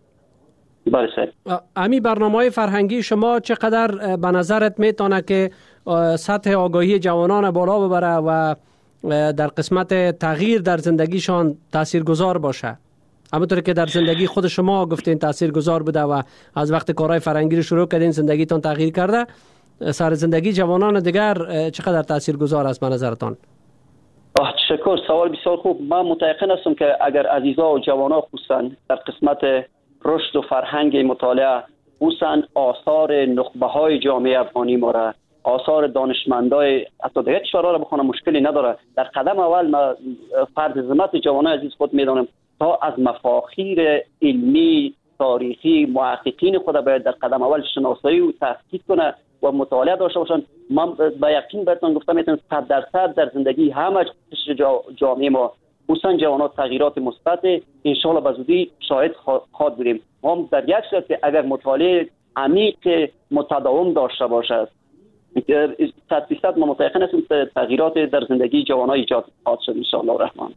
امی برنامه‌های فرهنگی شما چقدر به نظرت میتونه که سطح آگاهی جوانان بالا ببره و در قسمت تغییر در زندگیشان تاثیرگذار باشه؟ همونطور که در زندگی خود شما گفتین تاثیرگذار بوده و از وقت کارهای فرهنگی رو شروع کردین زندگیتون تغییر کرده، سر زندگی جوانان دیگر چقدر تاثیرگذار است به نظرتان؟ تشکر، سوال بسیار خوب. من متأکد هستم که اگر عزیزا و جوانا خصوصا در قسمت رشد و فرهنگ مطالعه خصوصا آثار نخبه های جامعه افغانی ما را، آثار دانشمندای حتی دیگر کشورها را بخونم مشکلی نداره. در قدم اول ما فرض ذمت جوانای عزیز خود میدانم تا از مفاخیر علمی تاریخی محققین خود باید در قدم اول شناسایی و تحقیق کنه و مطالعه داشته باشن. من با یقین بهتون گفتم میتونم 100% در زندگی همه جامعه ما خصوصا جوانات تغییرات مثبت ان شاء الله به زودی شاهد خواهد بودیم. ما در یک صورت که اگر مطالعه عمیق متداوم داشته باشد 100% ما متأکد هستیم تغییرات در زندگی جوانان ایجاد خواهد شد ان شاء الله الرحمن.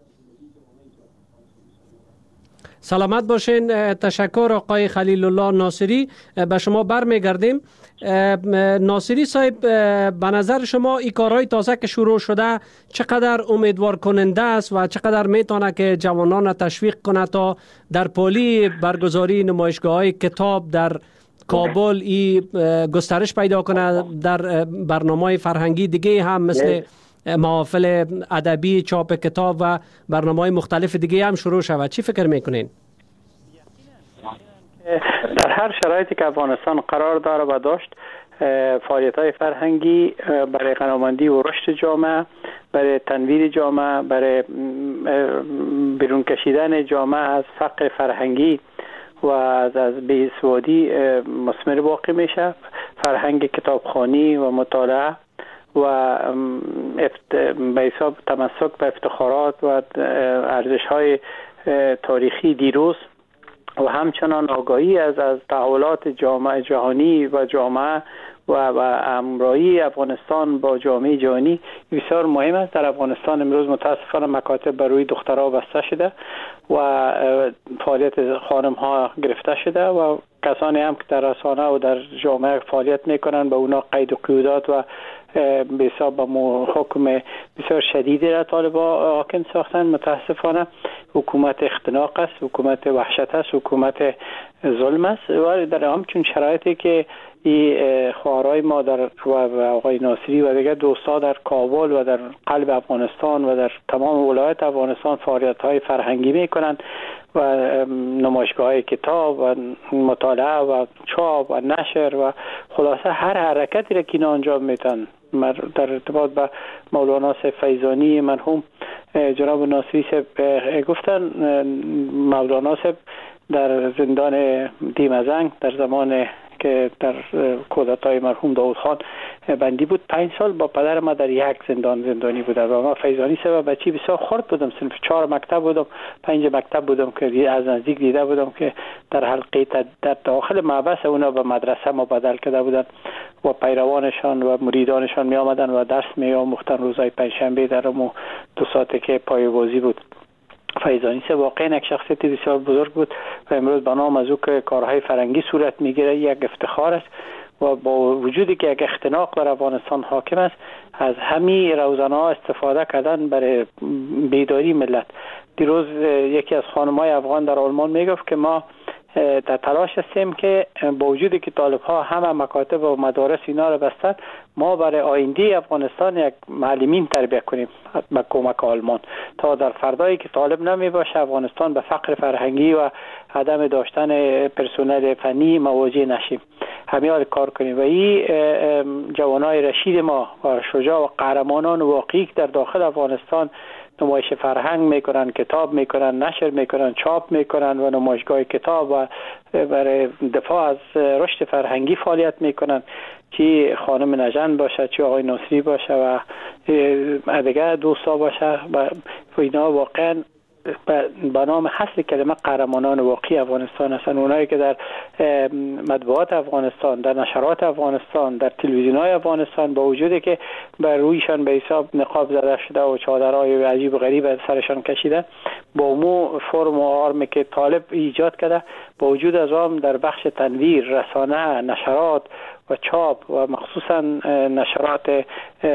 سلامت باشین. تشکر آقای خلیل الله ناصری. به شما برمیگردیم. ناصری صاحب، به نظر شما این کارهای تازه که شروع شده چقدر امیدوار کننده است و چقدر میتونه که جوانان تشویق کنه تا در پالی برگزاری نمایشگاه‌های کتاب در کابل گسترش پیدا کنه، در برنامه‌های فرهنگی دیگه هم مثل محافل ادبی، چاپ کتاب و برنامه‌های مختلف دیگه هم شروع شود؟ چی فکر میکنین؟ در هر شرایطی که افغانستان قرار داره و داشت فعالیت‌های فرهنگی برای قناعتمندی و رشد جامعه، برای تنویر جامعه، برای بیرون کشیدن جامعه از فقر فرهنگی و از بی‌سوادی مثمر واقع میشه. فرهنگ کتابخوانی و مطالعه و به حساب تمسک به افتخارات و ارزش‌های تاریخی دیروز و همچنان آگاهی از تحولات جامعه جهانی و جامعه و همراهی افغانستان با جامعه جهانی بسیار مهم است. در افغانستان امروز متاسفانه مکاتب بر روی دخترها بسته شده و فعالیت خانم ها گرفته شده و کسانی هم که در رسانه و در جامعه فعالیت میکنن به اونا قید و قیودات و به حساب حکم بسیار شدیدی را طالبا حاکم ساختن. متاسفانه حکومت اختناق است، حکومت وحشت است، حکومت ظلم است و در همچون شرایطی که این خواهرای ما در و آقای ناصری و دیگر دوستا در کابل و در قلب افغانستان و در تمام ولایت افغانستان فعالیت‌های فرهنگی میکنند و نمایشگاه‌های کتاب و مطالعه و چاپ و نشر و خلاصه هر حرکتی را که اینا انجام میدن. در ارتباط با مولانا فیضانی مرحوم جناب ناصری صاحب گفتن مولانا صاحب در زندان دیمزنگ در زمان که در کودتای مرحوم داود خان بندی بود 5 سال با پدر ما در یک زندانی بودم و ما فیضانی صاحب بچی بسیار خرد بودم، صنف 4 مکتب بودم، 5 مکتب بودم که از نزدیک دیده بودم که در حلقه در داخل محبس اونا به مدرسه مبادل کرده بودن و پیروانشان و مریدانشان می آمدن و درس می آموختن روزهای پنجشنبه در اون 2 ساعته که پایه‌بازی بود. فیضانی صاحب واقعا یک شخصیت بسیار بزرگ بود و امروز به نام از او که کارهای فرهنگی صورت میگیره یک افتخار است و با وجودی که یک اختناق در افغانستان حاکم است از همین روزنه‌ها استفاده کردن برای بیداری ملت. دیروز یکی از خانم‌های افغان در آلمان میگفت که ما در تلاش هستیم که با وجودی که طالب‌ها همه مکاتب و مدارس اینا رو بستن ما برای آینده افغانستان یک معلمین تربیت کنیم با کمک آلمان، تا در فردایی که طالب نمی باشه افغانستان به فقر فرهنگی و عدم داشتن پرسنل فنی مواجه نشیم. همین کار کنیم و این جوانای رشید ما و شجاع و قهرمانان واقعی در داخل افغانستان نمایش فرهنگ میکنن، کتاب میکنن، نشر میکنن، چاپ میکنن و نمایشگاه کتاب و برای دفاع از رشد فرهنگی فعالیت میکنن، که خانم نژند باشه، چه آقای نصری باشه و دیگه دوستا باشه و اینا واقعا به نام حصر کلمه قهرمانان واقعی افغانستان هستند. اونایی که در مطبوعات افغانستان، در نشرات افغانستان، در تلویزیون‌های افغانستان با وجودی که بر رویشان به حساب نقاب زده شده و چادرهای عجیب و غریب سرشان کشیده، با مو فرم و آرمی که طالب ایجاد کرده، با وجود از آن در بخش تنویر، رسانه، نشرات و چاپ و مخصوصا نشرات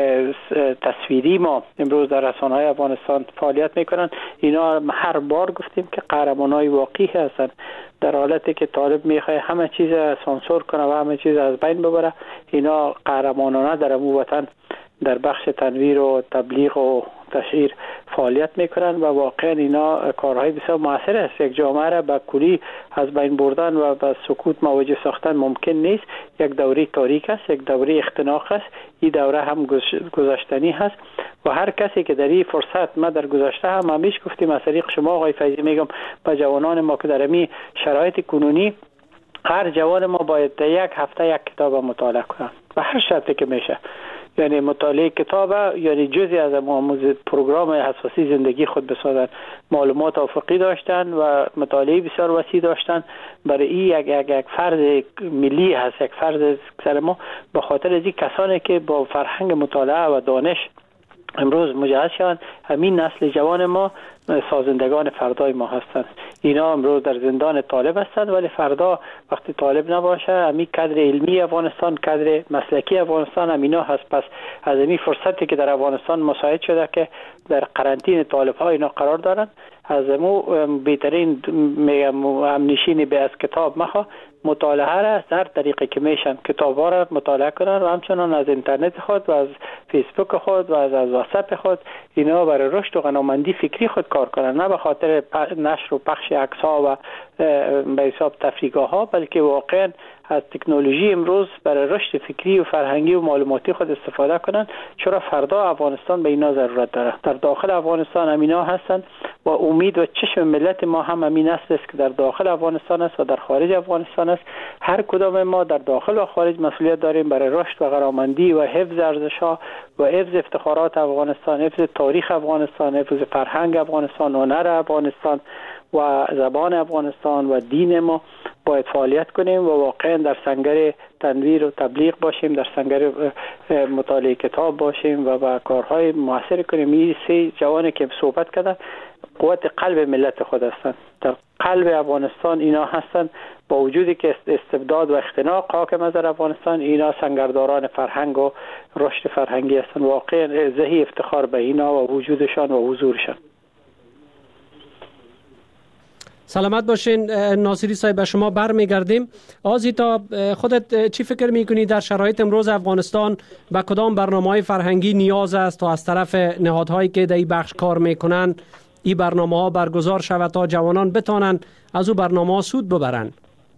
تصویری ما امروز در رسانه‌های افغانستان فعالیت میکنن. اینا هر بار گفتیم که قهرمانای واقعی هستند. در حالتی که طالب میخواد همه چیز سانسور کنه و همه چیز از بین ببره، اینا قهرمانانه در امو وطن در بخش تنویر و تبلیغ و تشهیر فعالیت میکنن و واقعا اینا کارهای بسیار موثر است. یک جامعه را به کلی از بین بردن و به سکوت مواجه ساختن ممکن نیست. یک دوره تاریک است، یک دوره اختناق است. این دوره هم گذشتنی هست و هر کسی که در این فرصت، ما در گذشته هم همیشه گفتیم از طریق شما آقای فیضی میگم به جوانان ما که در این شرایط کنونی، هر جوان ما باید در یک هفته یک کتاب مطالعه کنه و هر شرطی که میشه. یعنی مطالعه کتاب یعنی جزئی از پروگرام اساسی زندگی خود بسازن. معلومات افقی داشتن و مطالعه بسیار وسیع داشتن. برای این یک فرض ملی هست، یک فرض سر ما، به خاطر از این کسانی که با فرهنگ مطالعه و دانش امروز مجهز شدن، همین نسل جوان ما سازندگان فردای ما هستند. اینا امروز در زندان طالب هستند، ولی فردا وقتی طالب نباشه، همین کادر علمی افغانستان، کادر مسلکی افغانستان همینا هست. پس از این فرصتی که در افغانستان مساعد شده که در قرنطینه طالب ها اینا قرار دارن، از امو بهترین همنشینی به از کتاب مخوا مطالعه را هر طریقی که میشن کتاب ها را مطالعه کنن و همچنان از اینترنت خود و از فیسبوک خود و از واتساپ خود اینا برای رشد و غنامندی فکری خود کار کنن، نه به خاطر نشر و پخش عکس ها و به حساب تفریحگاه ها، بلکه واقعا از تکنولوژی امروز برای رشد فکری و فرهنگی و معلوماتی خود استفاده کنن، چرا فردا افغانستان به اینا ضرورت داره. در داخل افغانستان همینا هستن و امید و چشم ملت ما هم همین است که در داخل افغانستان است و در خارج افغانستان است. هر کدام ما در داخل و خارج مسئولیت داریم برای رشد و غرامندی و حفظ ارزش‌ها و حفظ افتخارات افغانستان، حفظ تاریخ افغانستان، حفظ فرهنگ افغانستان، هنر افغانستان و زبان افغانستان و دین ما باید فعالیت کنیم و واقعا در سنگر تنویر و تبلیغ باشیم، در سنگر مطالعه کتاب باشیم و با کارهای موثر کنیم. این سه جوانی که صحبت کردن قوت قلب ملت خود هستند. در قلب افغانستان اینا هستند. با وجودی که استبداد و اختناق حاکم است در افغانستان، اینا سنگرداران فرهنگ و رشد فرهنگی هستند. واقعا زهی افتخار به اینا و وجودشان و حضورشان. سلامت باشین ناصری صاحب، به شما برمیگردیم. آزیتا، خودت چی فکر میکنی در شرایط امروز افغانستان به کدام برنامه‌های فرهنگی نیاز است تا از طرف نهادهایی که در این بخش کار میکنن این برنامه‌ها برگزار شود تا جوانان بتانن از او برنامه‌ها سود ببرن؟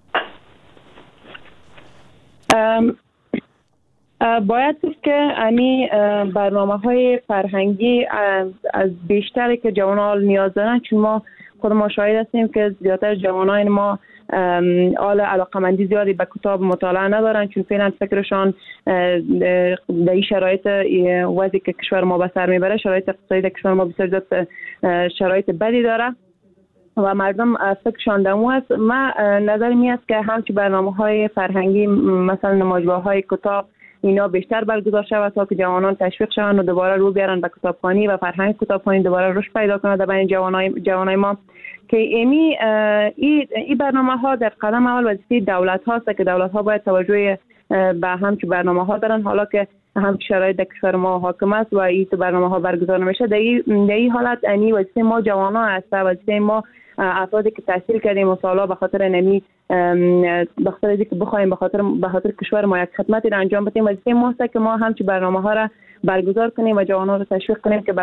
باید گفت که امی برنامه‌های فرهنگی از بیشتری که جوانان نیاز دارن، چون ما خود ما شاهد هستیم که زیادتر جوانان ما علاقمندی زیادی به کتاب مطالعه ندارن، چون فعلا فکرشان در این شرایط وضعی که کشور ما به سر میبره، شرایط اقتصادی کشور ما بسیار زیاد شرایط بدی داره و مردم فکرشان دمو است. ما نظر می است که همچی برنامه‌های فرهنگی مثلا نمایشگاه‌های کتاب اینا بیشتر برگزار شود تا که جوانان تشویق شوند و دوباره رو بیارن به کتابخوانی و فرهنگ کتابخوانی دوباره رشد پیدا کنه در بین جوانای ما. که این برنامه‌ها در قدم اول وظیفه دولت هاست که دولت ها باید توجه به همچین برنامه‌ها دارن. حالا که همچین شرایط در کشور ما حاکم است و این برنامه‌ها برگزار نمیشه، در این حالت وظیفه ما جوانان است، وظیفه ما افرادی که تحصیل کردیم و سالا به خاطر نمی به خاطر اینکه بخوایم به خاطر کشور ما یک خدمتی را انجام بدیم، وظیفه ما است که ما همچین برنامه‌ها را برگزار کنیم و جوانان رو تشویق کنیم که به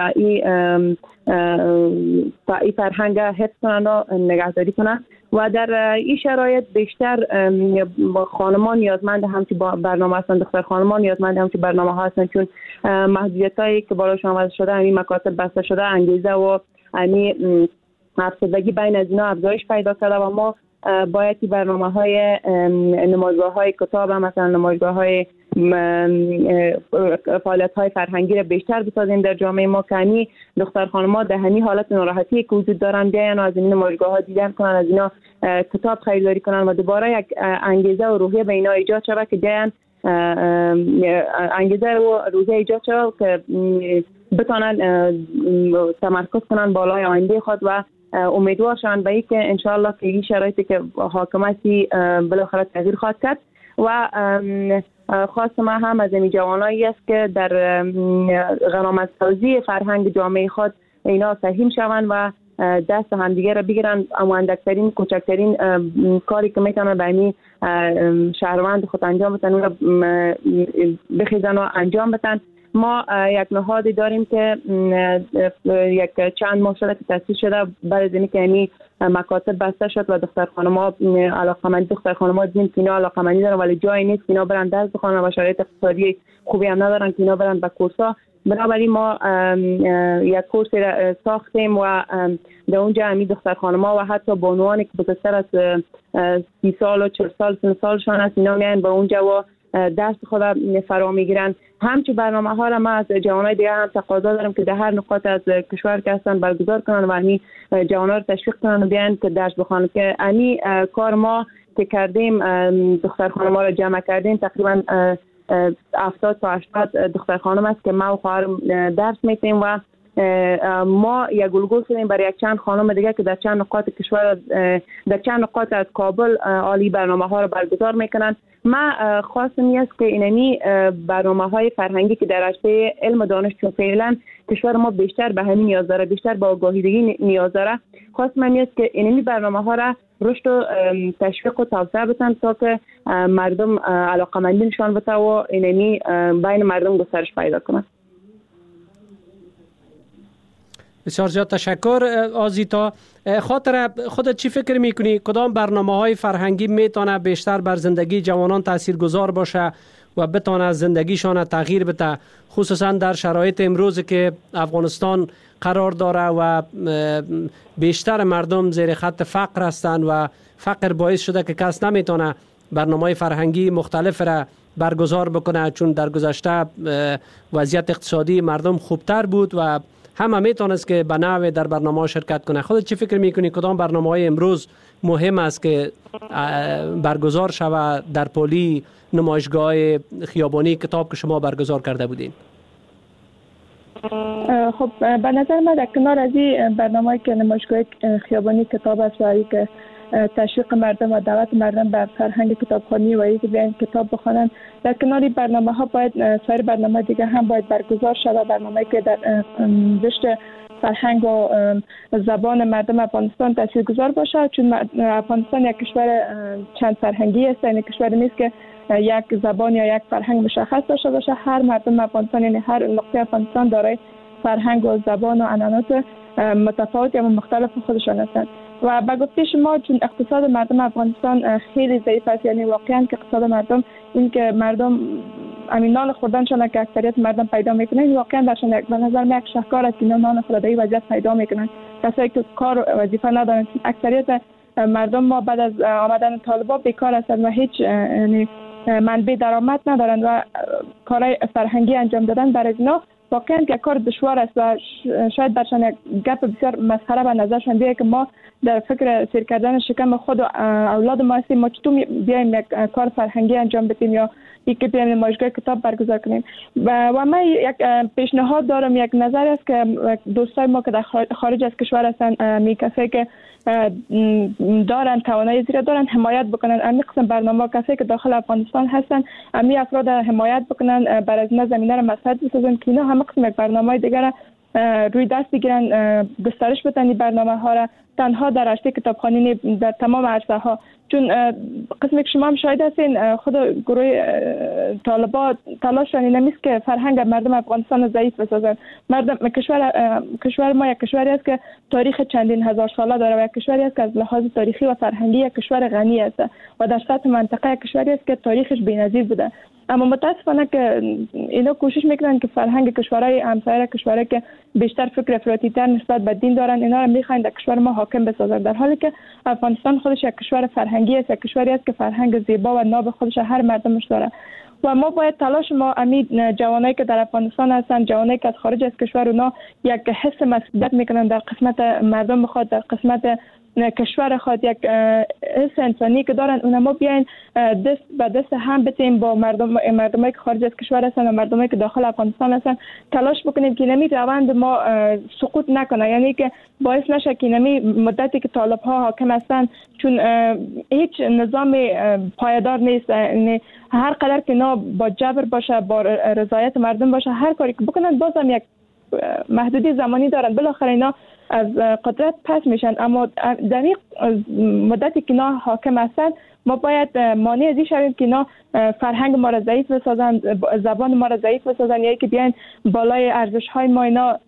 این فرهنگ حفظ کنند و نگهداری کنند. و در این شرایط بیشتر خانمان نیازمند همچین برنامه هستند، دختر خانمان نیازمند همچین برنامه ها هستند، چون محدودیتایی که بالاش آمده شده، همین مکاتب بسته شده، انگیزه و همین افسردگی بین از اینا افزایش پیدا کرده و ما باید این برنامه‌های نمایشگاه‌های کتاب، مثلا نمایشگاه‌های فعالیت‌های فرهنگی را بیشتر بسازیم در جامعه ما، که دختر خانم‌ها در همین حالت ناراحتی که وجود دارن بیاین و از این نمایشگاه‌ها دیدن کنن، از اینا کتاب خریداری کنن و دوباره یک انگیزه و روحیه به اینا ایجاد شود که بیاین انگیزه و روحیه ایجاد شود که بتونن تمرکز کنن بالای آینده خود و امیدوار شوند به اینکه انشالله که این شرایطی که حاکمتی بالاخره تغییر خواهد کرد. و خواست ما هم از این جوانایی است که در غنامت‌سازی فرهنگ جامعه خود اینا سهیم شوند و دست همدیگه را بگیرن، اما اندکترین کوچکترین کاری که میتونه به این شهروند خود انجام بدن اون را بخیزن و انجام بدن. ما یک نهادی داریم که یک چند ماه شده که تأسیس شده برای اینکه یعنی مکاتب بسته شد و دختر خانم‌ها علاقه‌مندی دختر خانم‌ها دیدیم که اینا علاقه‌مندی دارن ولی جایی نیست که اینا برن درس بخونن و شرایط اقتصادی خوبی هم ندارن که اینا برن به کورس‌ها. بنابراین ما یک کورس را ساختیم و در اونجا همین دختر خانم‌ها و حتی بانوانی که بزرگتر از 30 سال و 40 سال سالشان است اینا میان به اونجا و درس خود فرا میگیرن. همچنین برنامه ها را ما از جوانای دیگه هم تقاضا دارم که در هر نقاط از کشور که هستن برگزار کنن و همین جوانا رو تشویق کنن و بیان که درس بخونن. که همین کار ما که کردیم دختر خانم‌ها را جمع کردیم، تقریبا 70 تا 80 دختر خانم است که ما و خواهرم درس میتیم و ما یک الگو شدیم برای یک چند خانم دیگه که در چند نقاط کشور، در چند نقاط از کابل عالی برنامه ها رو برگزار میکنن. ما خواستم است که اینمی برنامه های فرهنگی که در رشته علم و دانش چون فعلا کشور ما بیشتر به همین نیاز داره، بیشتر به آگاهیدگی نیاز داره، خواستم است که اینمی برنامه ها را رشد و تشویق و توسعه بدن تا که مردم علاقه‌مندی نشان بده و اینمی بین مردم گسترش پیدا کنه. بسیار زیاد تشکر آزیتا. خاطر خودت چی فکر میکنی کدام برنامه‌های فرهنگی میتونه بیشتر بر زندگی جوانان تاثیرگذار باشه و بتونه زندگیشان تغییر بده، خصوصا در شرایط امروز که افغانستان قرار داره و بیشتر مردم زیر خط فقر هستند و فقر باعث شده که کس نمیتونه برنامه‌های فرهنگی مختلف را برگزار بکنه، چون در گذشته وضعیت اقتصادی مردم خوبتر بود و همه میتونست که به نوع در برنامه شرکت کنه. خودت چی فکر میکنی کدام برنامه‌های امروز مهم است که برگزار شود در پلی نمایشگاه خیابانی کتاب که شما برگزار کرده بودین؟ خب به نظر من در کنار از این برنامه‌ای که نمایشگاه خیابانی کتاب است و که تشویق مردم و دعوت مردم به فرهنگ کتابخوانی و اینکه بیان کتاب بخونن، در کنار برنامه‌ها باید سایر برنامه دیگه هم باید برگزار شود، برنامه‌ای که در رشد فرهنگ و زبان مردم افغانستان تاثیرگذار باشه، چون افغانستان یک کشور چند فرهنگی است، یعنی کشور نیست که یک زبان یا یک فرهنگ مشخص داشته باشه. هر مردم افغانستان یعنی هر نقطه افغانستان دارای فرهنگ و زبان و عنعنات متفاوت یا مختلف خودشان هستند. و به گفته شما چون اقتصاد مردم افغانستان خیلی ضعیف است، یعنی واقعا که اقتصاد مردم این که مردم همین نان خوردنشان که اکثریت مردم پیدا میکنن، واقعا درشان به نظر من یک شاهکار است که نان خوردنی وضعیت پیدا میکنن. کسایی که کار وظیفه ندارن، اکثریت مردم ما بعد از آمدن طالبان بیکار هستند و هیچ یعنی منبع درآمد ندارند و کارهای فرهنگی انجام دادن برای اینا واقعا که کار دشوار است و شاید برشان یک گپ بسیار مسخره به نظرشان بیاید که ما در فکر سیر کردن شکم خود و اولاد ما هستیم، ما چطور بیایم یک کار فرهنگی انجام بدیم یا یکی بیایم نمایشگاه کتاب برگزار کنیم. و من یک پیشنهاد دارم، یک نظر است که دوستای ما که در خارج از کشور هستن کسایی که دارن توانایی زیاد دارن حمایت بکنن امی قسم برنامه، کسایی که داخل افغانستان هستن امی افراد حمایت بکنن، برای از زمینه را مساعد بسازن که اینا هم قسم یک برنامه دیگر روی دست بگیرن گسترش بدن این برنامه ها را، تنها در رشته کتابخوانی، در تمام عرصه ها. چون قسمی که شما هم شاهد هستین، خود گروه طالبان تلاششان این نیست که فرهنگ مردم افغانستان ضعیف بسازن. مردم کشور ما یک کشوری است که تاریخ چندین هزار ساله داره و یک کشوری است که از لحاظ تاریخی و فرهنگی یک کشور غنی است و در سطح منطقه یک کشوری است که تاریخش بی‌نظیر بوده. اما متاسفانه که اینا کوشش میکنن که فرهنگ کشورهای همسایه، کشورهایی که بیشتر فکر افراطی‌تر نسبت به دین دارن، اینا رو میخواین در کشور ما حاکم بسازن، در حالی که افغانستان خودش یک کشور فرهنگی است، یک کشوری است که فرهنگ زیبا و ناب خودش هر مردمش داره. و ما باید تلاش ما امید جوانایی که در افغانستان هستن، جوانایی که از خارج از کشور، اونا یک حس مسئولیت میکنن در قسمت مردم خود، در قسمت کشور خود، یک حس انسانی که دارن، اونها ما بیاین دست به دست هم بتیم با مردمایی که خارج از کشور هستن و مردمایی که داخل افغانستان هستن تلاش بکنیم که نمی روند ما سقوط نکنه. یعنی که باعث نشه که نمی مدتی که طالب ها حاکم هستن، چون هیچ نظام پایدار نیست، یعنی هر قدر که اینا با جبر باشه، با رضایت مردم باشه، هر کاری که بکنن بازم یک محدودی زمانی دارن، بالاخره اینا از قدرت پس میشن. اما در این مدتی که اینا حاکم هستن ما باید مانع ازی شویم که اینا فرهنگ ما را ضعیف بسازن، زبان ما را ضعیف بسازن، یا که بیاین بالای ارزش های ما اینا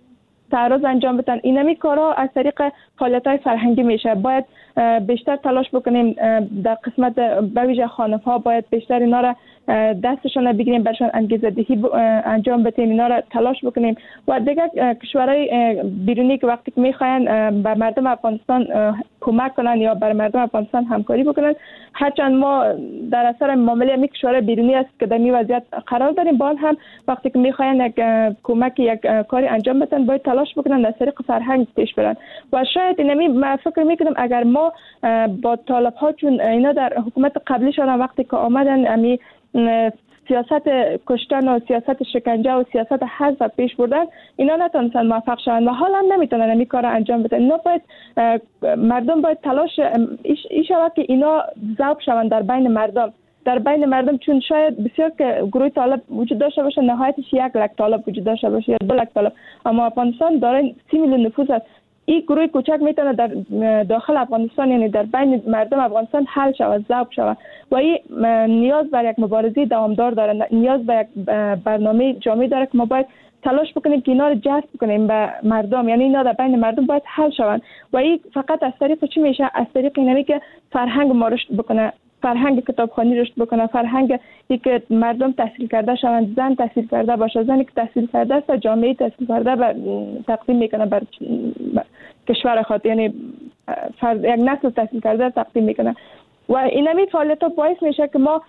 تعرض انجام بدن. اینمی کارا از طریق فعالیت‌های فرهنگی میشه. باید بیشتر تلاش بکنیم در قسمت بویژه خانم‌ها، باید بیشتر اینا را دستشون بگیریم، برشان انگیزه دهی انجام بدیم، اینا را تلاش بکنیم. و دیگه کشورهای بیرونی که وقتی که میخواین به مردم افغانستان کمک کنن یا بر مردم افغانستان همکاری بکنن، هرچند ما در اثر معامله می کشورهای بیرونی است که در این وضعیت قرار داریم، باز هم وقتی که میخواین یک کمک، یک کاری انجام بدن، باید تلاش بکنن از طریق فرهنگ پیش برن. و شاید اینمی ما فکر میکنم اگر ما با طالب ها، چون اینا در حکومت قبلیشان وقتی که آمدن امی سیاست کشتن و سیاست شکنجه و سیاست حذف پیش بردن، اینا نتونستن موفق شوند و حالا هم نمیتونن این کار انجام بدن. اینا باید مردم باید تلاش این شود که اینا ذوب شوند در بین مردم، چون شاید بسیار که گروه طالب وجود داشته باشه، نهایتش 1 لک طالب وجود داشته باشه یا 2 لک طالب، اما افغانستان داره 30 میلیون نفوس است. این گروه کوچک میتونه در داخل افغانستان، یعنی در بین مردم افغانستان حل شود، ذوب شود. و این نیاز بر یک مبارزه دوامدار داره، نیاز به یک برنامه جامع داره که ما باید تلاش بکنیم که اینا رو جذب کنیم به مردم، یعنی اینا در بین مردم باید حل شوند. و این فقط از طریق چی میشه؟ از طریق اینه که فرهنگ ما رشد بکنه، فرهنگ کتابخوانی رشد بکنه، فرهنگ که مردم تحصیل کرده شوند، زن تحصیل کرده باشه، زنی که تحصیل کرده است جامعه تحصیل کرده تقدیم میکنه بر کشور خود، یعنی یک نسل تحصیل کرده تقدیم میکنه. و اینمی فعالیت‌ها باعث میشه که ما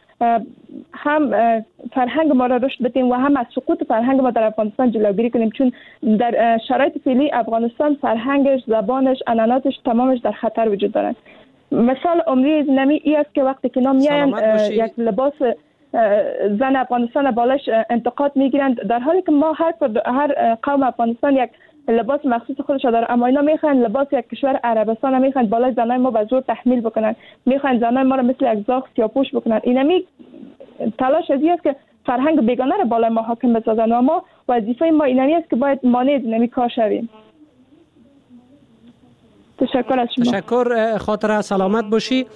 هم فرهنگ ما را رشد بدیم و هم از سقوط فرهنگ ما در افغانستان جلوگیری کنیم، چون در شرایط فعلی افغانستان فرهنگش، زبانش، عنعناتش تمامش در خطر وجود دارند. مثال عمری نمی ای است که وقتی که نام میاین یک لباس زن افغانستان بالاش انتقاد میگیرند، در حالی که ما هر قوم افغانستان یک لباس مخصوص خودش داره، اما اینا میخوان لباس یک کشور عربستان میخوان بالای زنای ما به زور تحمیل بکنن، میخوان زنای ما رو مثل یک زاغ سیاپوش بکنن. اینمی تلاش ازی است که فرهنگ بیگانه رو بالای ما حاکم بسازن و ما وظیفه ما اینمی است که باید مانع اینمی کار شویم. تشکر از شما. تشکر، خاطر سلامت باشی.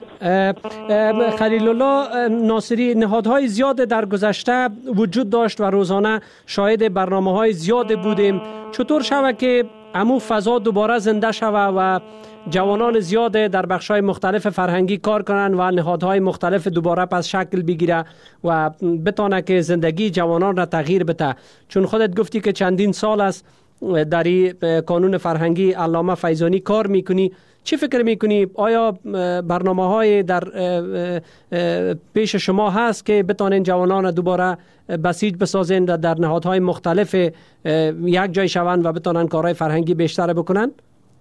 خلیل الله ناصری، نهادهای زیاد در گذشته وجود داشت و روزانه شاهد برنامه‌های زیاد بودیم. چطور شود که امو فضا دوباره زنده شود و جوانان زیاد در بخش‌های مختلف فرهنگی کار کنند و نهادهای مختلف دوباره پس شکل بگیره و بتونه که زندگی جوانان را تغییر بده؟ چون خودت گفتی که چندین سال است در کانون فرهنگی علامه فیضانی کار میکنی. چی فکر میکنی؟ آیا برنامه‌های در پیش شما هست که بتونین جوانان دوباره بسیج بسازین و در نهادهای مختلف یک جای شوند و بتونن کارهای فرهنگی بیشتر بکنن؟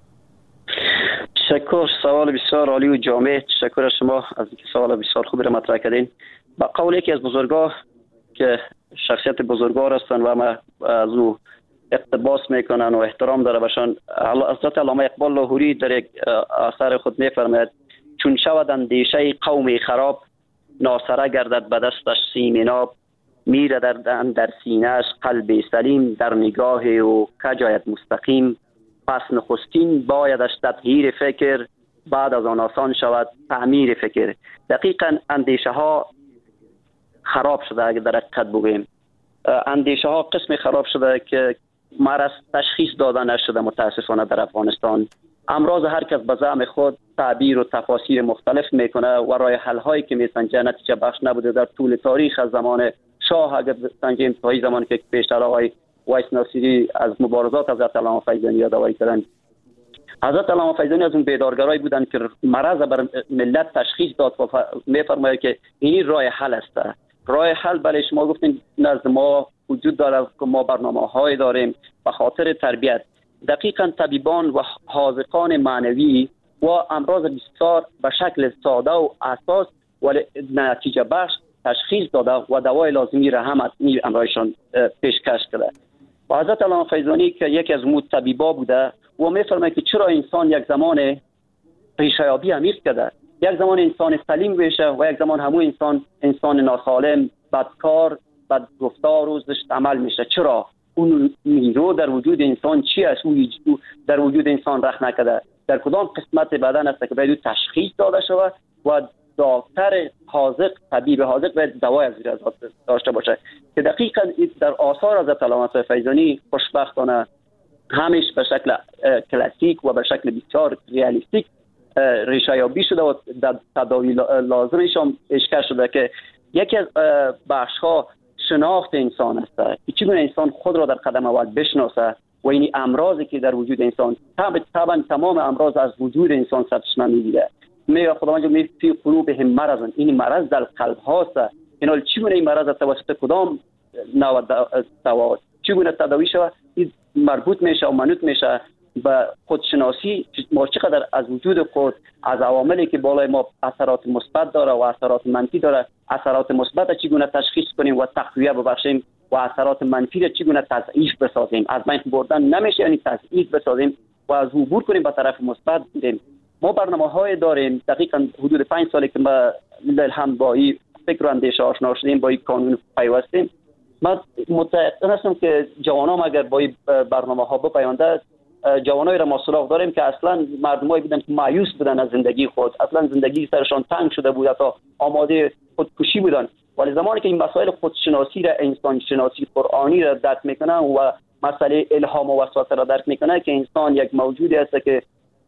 تشکر، سوال بسیار عالی و جامع. تشکر از شما از اینکه سوال بسیار خوب را مطرح کردین. با قول یکی از بزرگان که شخصیت بزرگوار هستند و ما از او اقتباس میکنن و احترام داره باشن، حضرت علامه اقبال لاهوری در یک آثار خود میفرماید چون شود اندیشه قومی خراب، ناسره گردد به دستش سیم ناب، میره در سینه‌اش قلب سلیم، در نگاه و کجایت مستقیم. پس نخستین بایدش تطهیر فکر، بعد از آن آسان شود تعمیر فکر. دقیقاً اندیشه ها خراب شده. اگر در حقیقت بگوییم اندیشه ها قسم خراب شده که مرض تشخیص داده نشده متاسفانه در افغانستان. امراض هر کس به زعم خود تعبیر و تفاسیر مختلف میکنه و راه حل هایی که میسنجه نتیجه بخش نبوده. در طول تاریخ از زمان شاه اگر سنجیم تا این زمان که پیشتر آقای وایس ناصری از مبارزات حضرت علامه فیضانی یادآوری کردن، حضرت علامه فیضانی از اون بیدارگرای بودن که مرض بر ملت تشخیص داد و میفرماید که این راه حل است. راه حل برای شما گفتین نزد ما وجود داره که ما برنامه‌های داریم به خاطر تربیت. دقیقاً طبیبان و حاذقان معنوی و امراض بسیار به شکل ساده و اساس ولی نتیجه بخش تشخیص داده و دوای لازمی را هم از این امراضشان پیشکش کرده. و حضرت علامه فیضانی که یکی از طبیبا بوده و میفرماید که چرا انسان یک زمان ریشه‌یابی عمیق کرده، یک زمان انسان سلیم بشه و یک زمان همون انسان ناسالم، بدکار، بد گفتار و زشت عمل میشه. چرا؟ اون نیرو در وجود انسان چی است؟ او در وجود انسان رخ نکرده. در کدام قسمت بدن است که باید تشخیص داده شود و دکتر حاذق، طبیب حاذق باید دوای از زیر داشته باشه که دقیقاً در آثار حضرت علامه فیضانی خوشبختانه همیش به شکل کلاسیک و به شکل بسیار ریالیستیک ریشه‌یابی شده و در تداوی لازمش هم اشکال شده که یکی از بخش‌ها شناخت انسان است که چگونه انسان خود را در قدم اول بشناسه و این امراضی که در وجود انسان طبعا تمام امراض از وجود انسان سرچشمه میگیره. میگه خداوند می فی قلوبهم مرض، این مرض در قلب هاست. اینا چگونه این مرض توسط کدام نوع دوا چگونه تداوی شود مربوط میشه و منوط میشه به خودشناسی. ما چقدر از وجود خود، از عواملی که بالای ما اثرات مثبت داره و اثرات منفی داره، اثرات مثبت چگونه تشخیص کنیم و تقویت ببخشیم و اثرات منفی را چگونه تضعیف بسازیم. از بین بردن نمیشه، یعنی تضعیف بسازیم و از عبور کنیم به طرف مثبت بریم. ما برنامه‌های داریم. دقیقاً حدود 5 سالی که ما هم با این فکر و اندیشه آشنا شدیم، با این قانون پیوستیم. من متأکد هستم که جوانان اگر با این برنامه‌ها بپیونده، جوانایی را ما سراغ داریم که اصلا مردمایی بودن که مایوس بودن از زندگی خود، اصلا زندگی سرشان تنگ شده بود تا آماده خودکشی بودن، ولی زمانی که این مسائل خودشناسی را، انسان شناسی قرآنی را درک میکنن و مسئله الهام و وسوسه را درک میکنن که انسان یک موجودی است که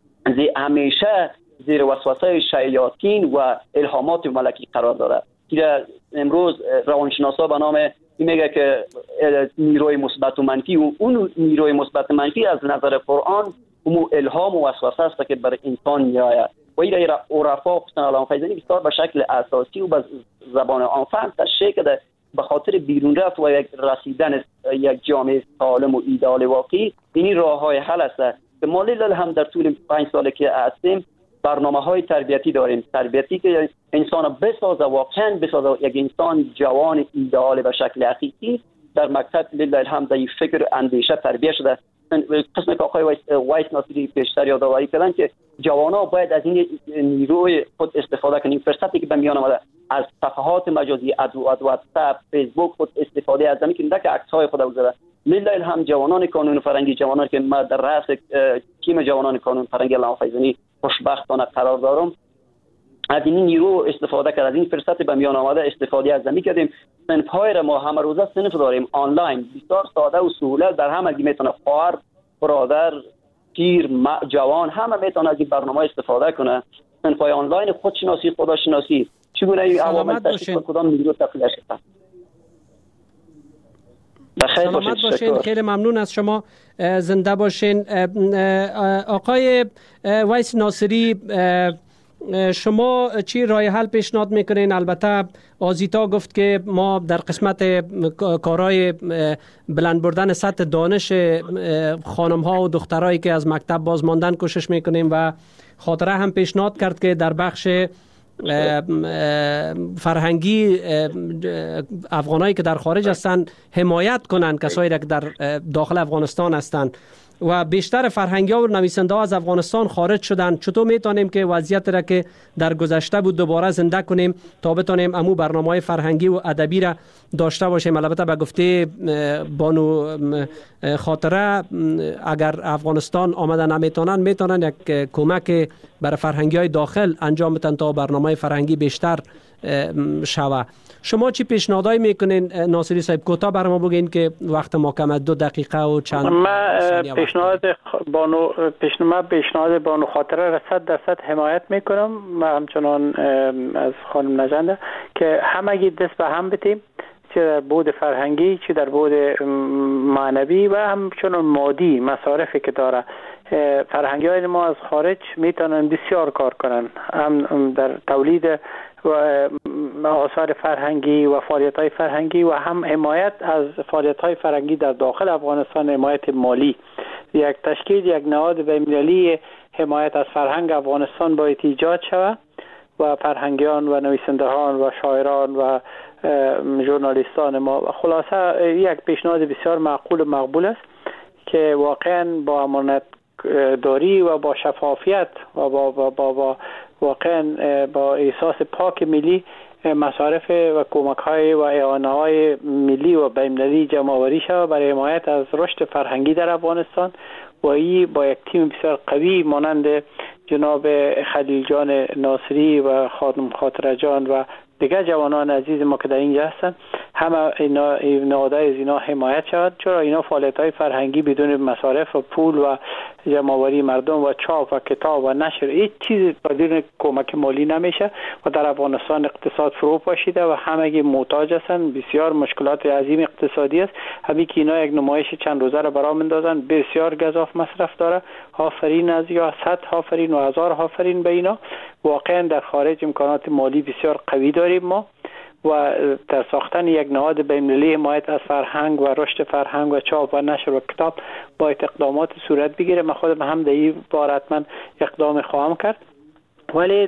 همیشه زیر وسوسه شیاطین و الهامات ملکی قرار داره. که امروز روانشناسا به نام میگه که نیروی مثبت و منفی، و اون نیروی مثبت منفی از نظر قرآن اون الهام و وسوسه است که بر انسان میآید. و این را عرفا خصوصا علامه فیضانی بسیار به شکل اساسی و به زبان عام فهم تشریح کرده به خاطر بیرون رفت و یک رسیدن یک جامعه سالم و ایدئال واقعی. این راههای حل است که ما لیلا هم در طول 5 سالی که هستیم برنامه‌های تربیتی داریم، تربیتی که انسان بسازه، واقعا بسازه یک انسان جوان ایدئال به شکل حقیقی. در مکتب لیلا الحمد این فکر اندیشه تربیت شده. قسم که آقای وایس ناصری پیشتر یادآوری کردن که جوانان باید از این نیروی خود استفاده کنیم. فرصتی که به میان آمده از صفحات مجازی، از واتساپ، فیسبوک خود استفاده از زمین که عکس‌های خود بگذاره. لیلا الحمد جوانان کانون فرنگی، جوانان که ما در رأس تیم جوانان کانون فرنگی علامه فیضانی خوشبختانه قرار دارم، از این نیرو استفاده کرد، از این فرصت به میان آمده استفاده از زمین کردیم. صنف‌های را ما همه روزه صنف داریم آنلاین، بسیار ساده و سهولت در همه میتونه خواهر، برادر، پیر، جوان همه میتونه از این برنامه استفاده کنه. صنف‌های آنلاین خودشناسی، خداشناسی، چگونه این عوامل تشخیص کدام نیرو تقلیدش کنه. سلامت باشین. خیلی ممنون از شما. زنده باشین. آقای وایس ناصری، شما چی راه حل پیشنهاد میکنین؟ البته آزیتا گفت که ما در قسمت کارهای بلند بردن سطح دانش خانم ها و دخترایی که از مکتب باز ماندن کوشش میکنیم و خاطره هم پیشنهاد کرد که در بخش فرهنگی افغانایی که در خارج هستند حمایت کنند کسایی که در داخل افغانستان هستند. و بیشتر فرهنگی ها و نویسنده ها از افغانستان خارج شدن. چطور میتونیم که وضعیت را که در گذشته بود دوباره زنده کنیم تا بتونیم امو برنامه‌های فرهنگی و ادبی را داشته باشیم؟ البته به گفته بانو خاطره اگر افغانستان آمده نمیتونن میتونن یک کمک برای فرهنگی های داخل انجام بدن تا برنامه فرهنگی بیشتر شوه. شما چی پیشنهادایی میکنین ناصری صاحب؟ کوتاه برای ما بگین که وقت ما کم 2 دقیقه و چند ثانیه. پیشنهاد بانو خاطره را 100% حمایت میکنم. ما همچنان از خانم نژنده که همگی دست به هم بتیم، چه در بود فرهنگی چه در بود معنوی و همچنان مادی مصارفی که داره. فرهنگی های ما از خارج میتونن بسیار کار کنن، هم در تولید و آثار فرهنگی و فعالیت های فرهنگی و هم حمایت از فعالیت های فرهنگی در داخل افغانستان، حمایت مالی. یک تشکیل یک نهاد بین‌المللی حمایت از فرهنگ افغانستان باید ایجاد شود و فرهنگیان و نویسندگان و شاعران و ژورنالیستان ما. خلاصه یک پیشنهاد بسیار معقول و مقبول است که واقعا با امانت داری و با شفافیت و با واقعا با احساس پاک ملی مصارف و کمک های و اعانه های ملی و بین‌المللی جمع‌آوری شود برای حمایت از رشد فرهنگی در افغانستان و این با یک تیم بسیار قوی مانند جناب خلیل جان ناصری و خانم خاطره جان و دیگر جوانان عزیز ما که در اینجا هستند، همه اینا نهادهای از اینا حمایت شود، چرا اینا فعالیت‌های فرهنگی بدون مصارف و پول و جمع‌آوری مردم و چاپ و کتاب و نشر هیچ چیز بدون کمک مالی نمیشه و در افغانستان اقتصاد فرو پاشیده و همگی محتاج هستند. بسیار مشکلات عظیم اقتصادی است. همین که اینا یک نمایش چند روزه را برام میندازن بسیار گزاف مصرف داره. آفرین از یا 100 آفرین و 1000 آفرین به اینا. واقعا در خارج امکانات مالی بسیار قوی داریم ما و در ساختن یک نهاد بین‌المللی حمایت از فرهنگ و رشد فرهنگ و چاپ و نشر و کتاب باید اقدامات صورت بگیره. من خودم هم در این باره حتما اقدام خواهم کرد، ولی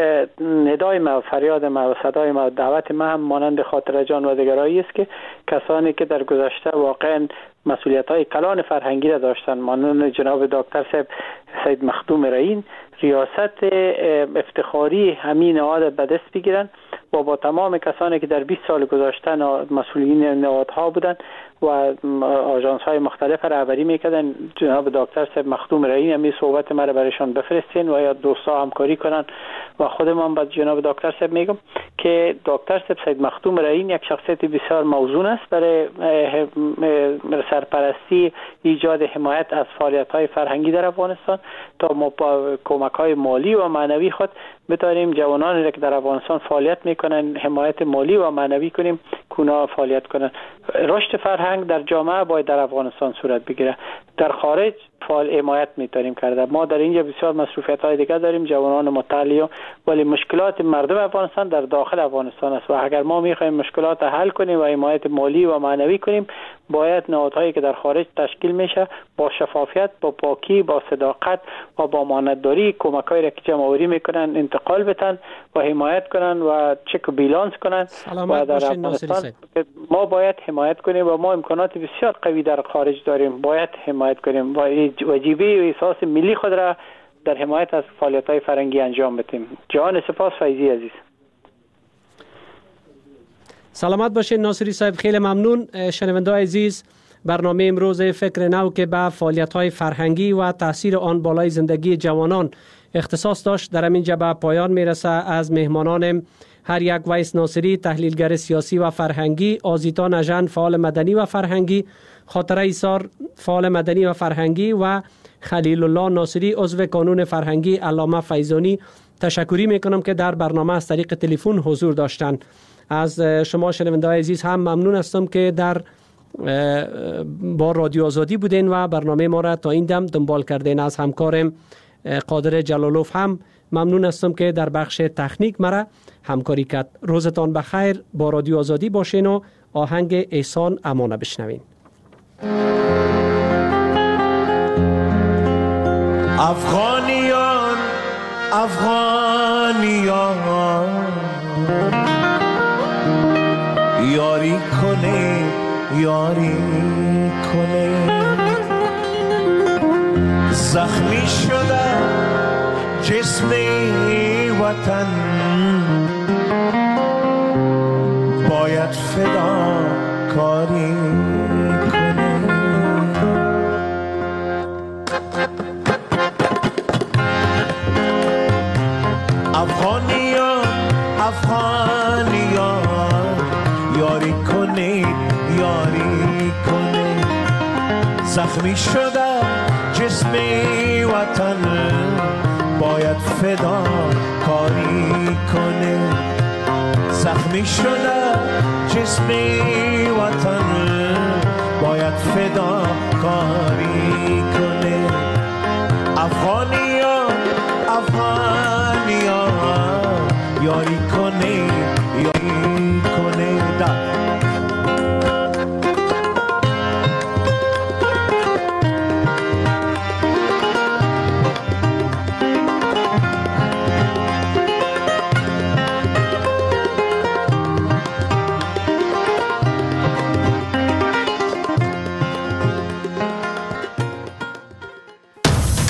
ندای ما و فریاد ما و صدای ما و دعوت ما هم مانند خاطره جان و دیگرایی است که کسانی که در گذشته واقعا مسئولیت‌های کلان فرهنگی را داشتن، مانند جناب دکتر صاحب سید مخدوم رئین، ریاست افتخاری همین نهاد به دست بگیرن و با تمام کسانی که در 20 سال گذشته مسئولین نهادها بودن و آژانس های مختلف رهبری میکردن، جناب دکتر صاحب مخدوم رئین همین صحبت مرا برایشان بفرستین و یا دوستا همکاری کنن و خودم با جناب دکتر صاحب میگم که دکتر صاحب سید مخدوم رئین یک شخصیت بسیار موزون است برای سرپرستی ایجاد حمایت از فعالیت های فرهنگی در افغانستان تا ما با کمک های مالی و معنوی خود بتوانیم جوانانی را که در افغانستان فعالیت میکنن حمایت مالی و معنوی کنیم کونا فعالیت کنن. رشد فرهنگ در جامعه باید در افغانستان صورت بگیره، در خارج فعال حمایت میتونیم کرده. ما در اینجا بسیار مصروفیت های دیگه داریم، جوانان مطلع، ولی مشکلات مردم افغانستان در داخل افغانستان است و اگر ما میخوایم مشکلات حل کنیم و حمایت مالی و معنوی کنیم باید نهادهایی که در خارج تشکیل میشه با شفافیت، با پاکی، با صداقت و با امانتداری کمکایی را که جمع‌آوری میکنن انتقال بدن و حمایت کنن و چک و بیلانس کنن و در افغانستان ما باید حمایت کنیم و ما امکانات بسیار قوی در خارج داریم، باید حمایت کنیم و واجبه و احساس ملی خود را در حمایت از فعالیت‌های فرهنگی انجام بدیم. جان سپاس فیضی عزیز. سلامت باشین ناصری صاحب، خیلی ممنون. شنونده عزیز، برنامه امروز فکر نو که به فعالیت‌های فرهنگی و تاثیر آن بالای زندگی جوانان اختصاص داشت در اینجا به پایان میرسه. از مهمانان هر یک ویس ناصری، تحلیلگر سیاسی و فرهنگی، آزیتا نژند، فعال مدنی و فرهنگی، خاطره ایسار، فعال مدنی و فرهنگی و خلیل الله ناصری، عضو کانون فرهنگی علامه فیضانی تشکری میکنم که در برنامه از طریق تلفن حضور داشتند. از شما شنونده‌های عزیز هم ممنون هستم که در با رادیو آزادی بودین و برنامه ما را تا این دم دنبال کردین. از همکارم قادر جلالوف هم ممنون هستم که در بخش تکنیک مرا همکاری کرد. روزتان بخیر، با رادیو آزادی باشین و آهنگ احسان امانه بشنوین. افغانیان افغانیان یاری کنه یاری کنه زخمی شده جسم وطن باید فدا کاری کنه. افغانیان یاری کنید یاری کنید زخمی شده جسم وطن باید فدا کاری کنه. زخمی شده جسم وطن باید فدا کاری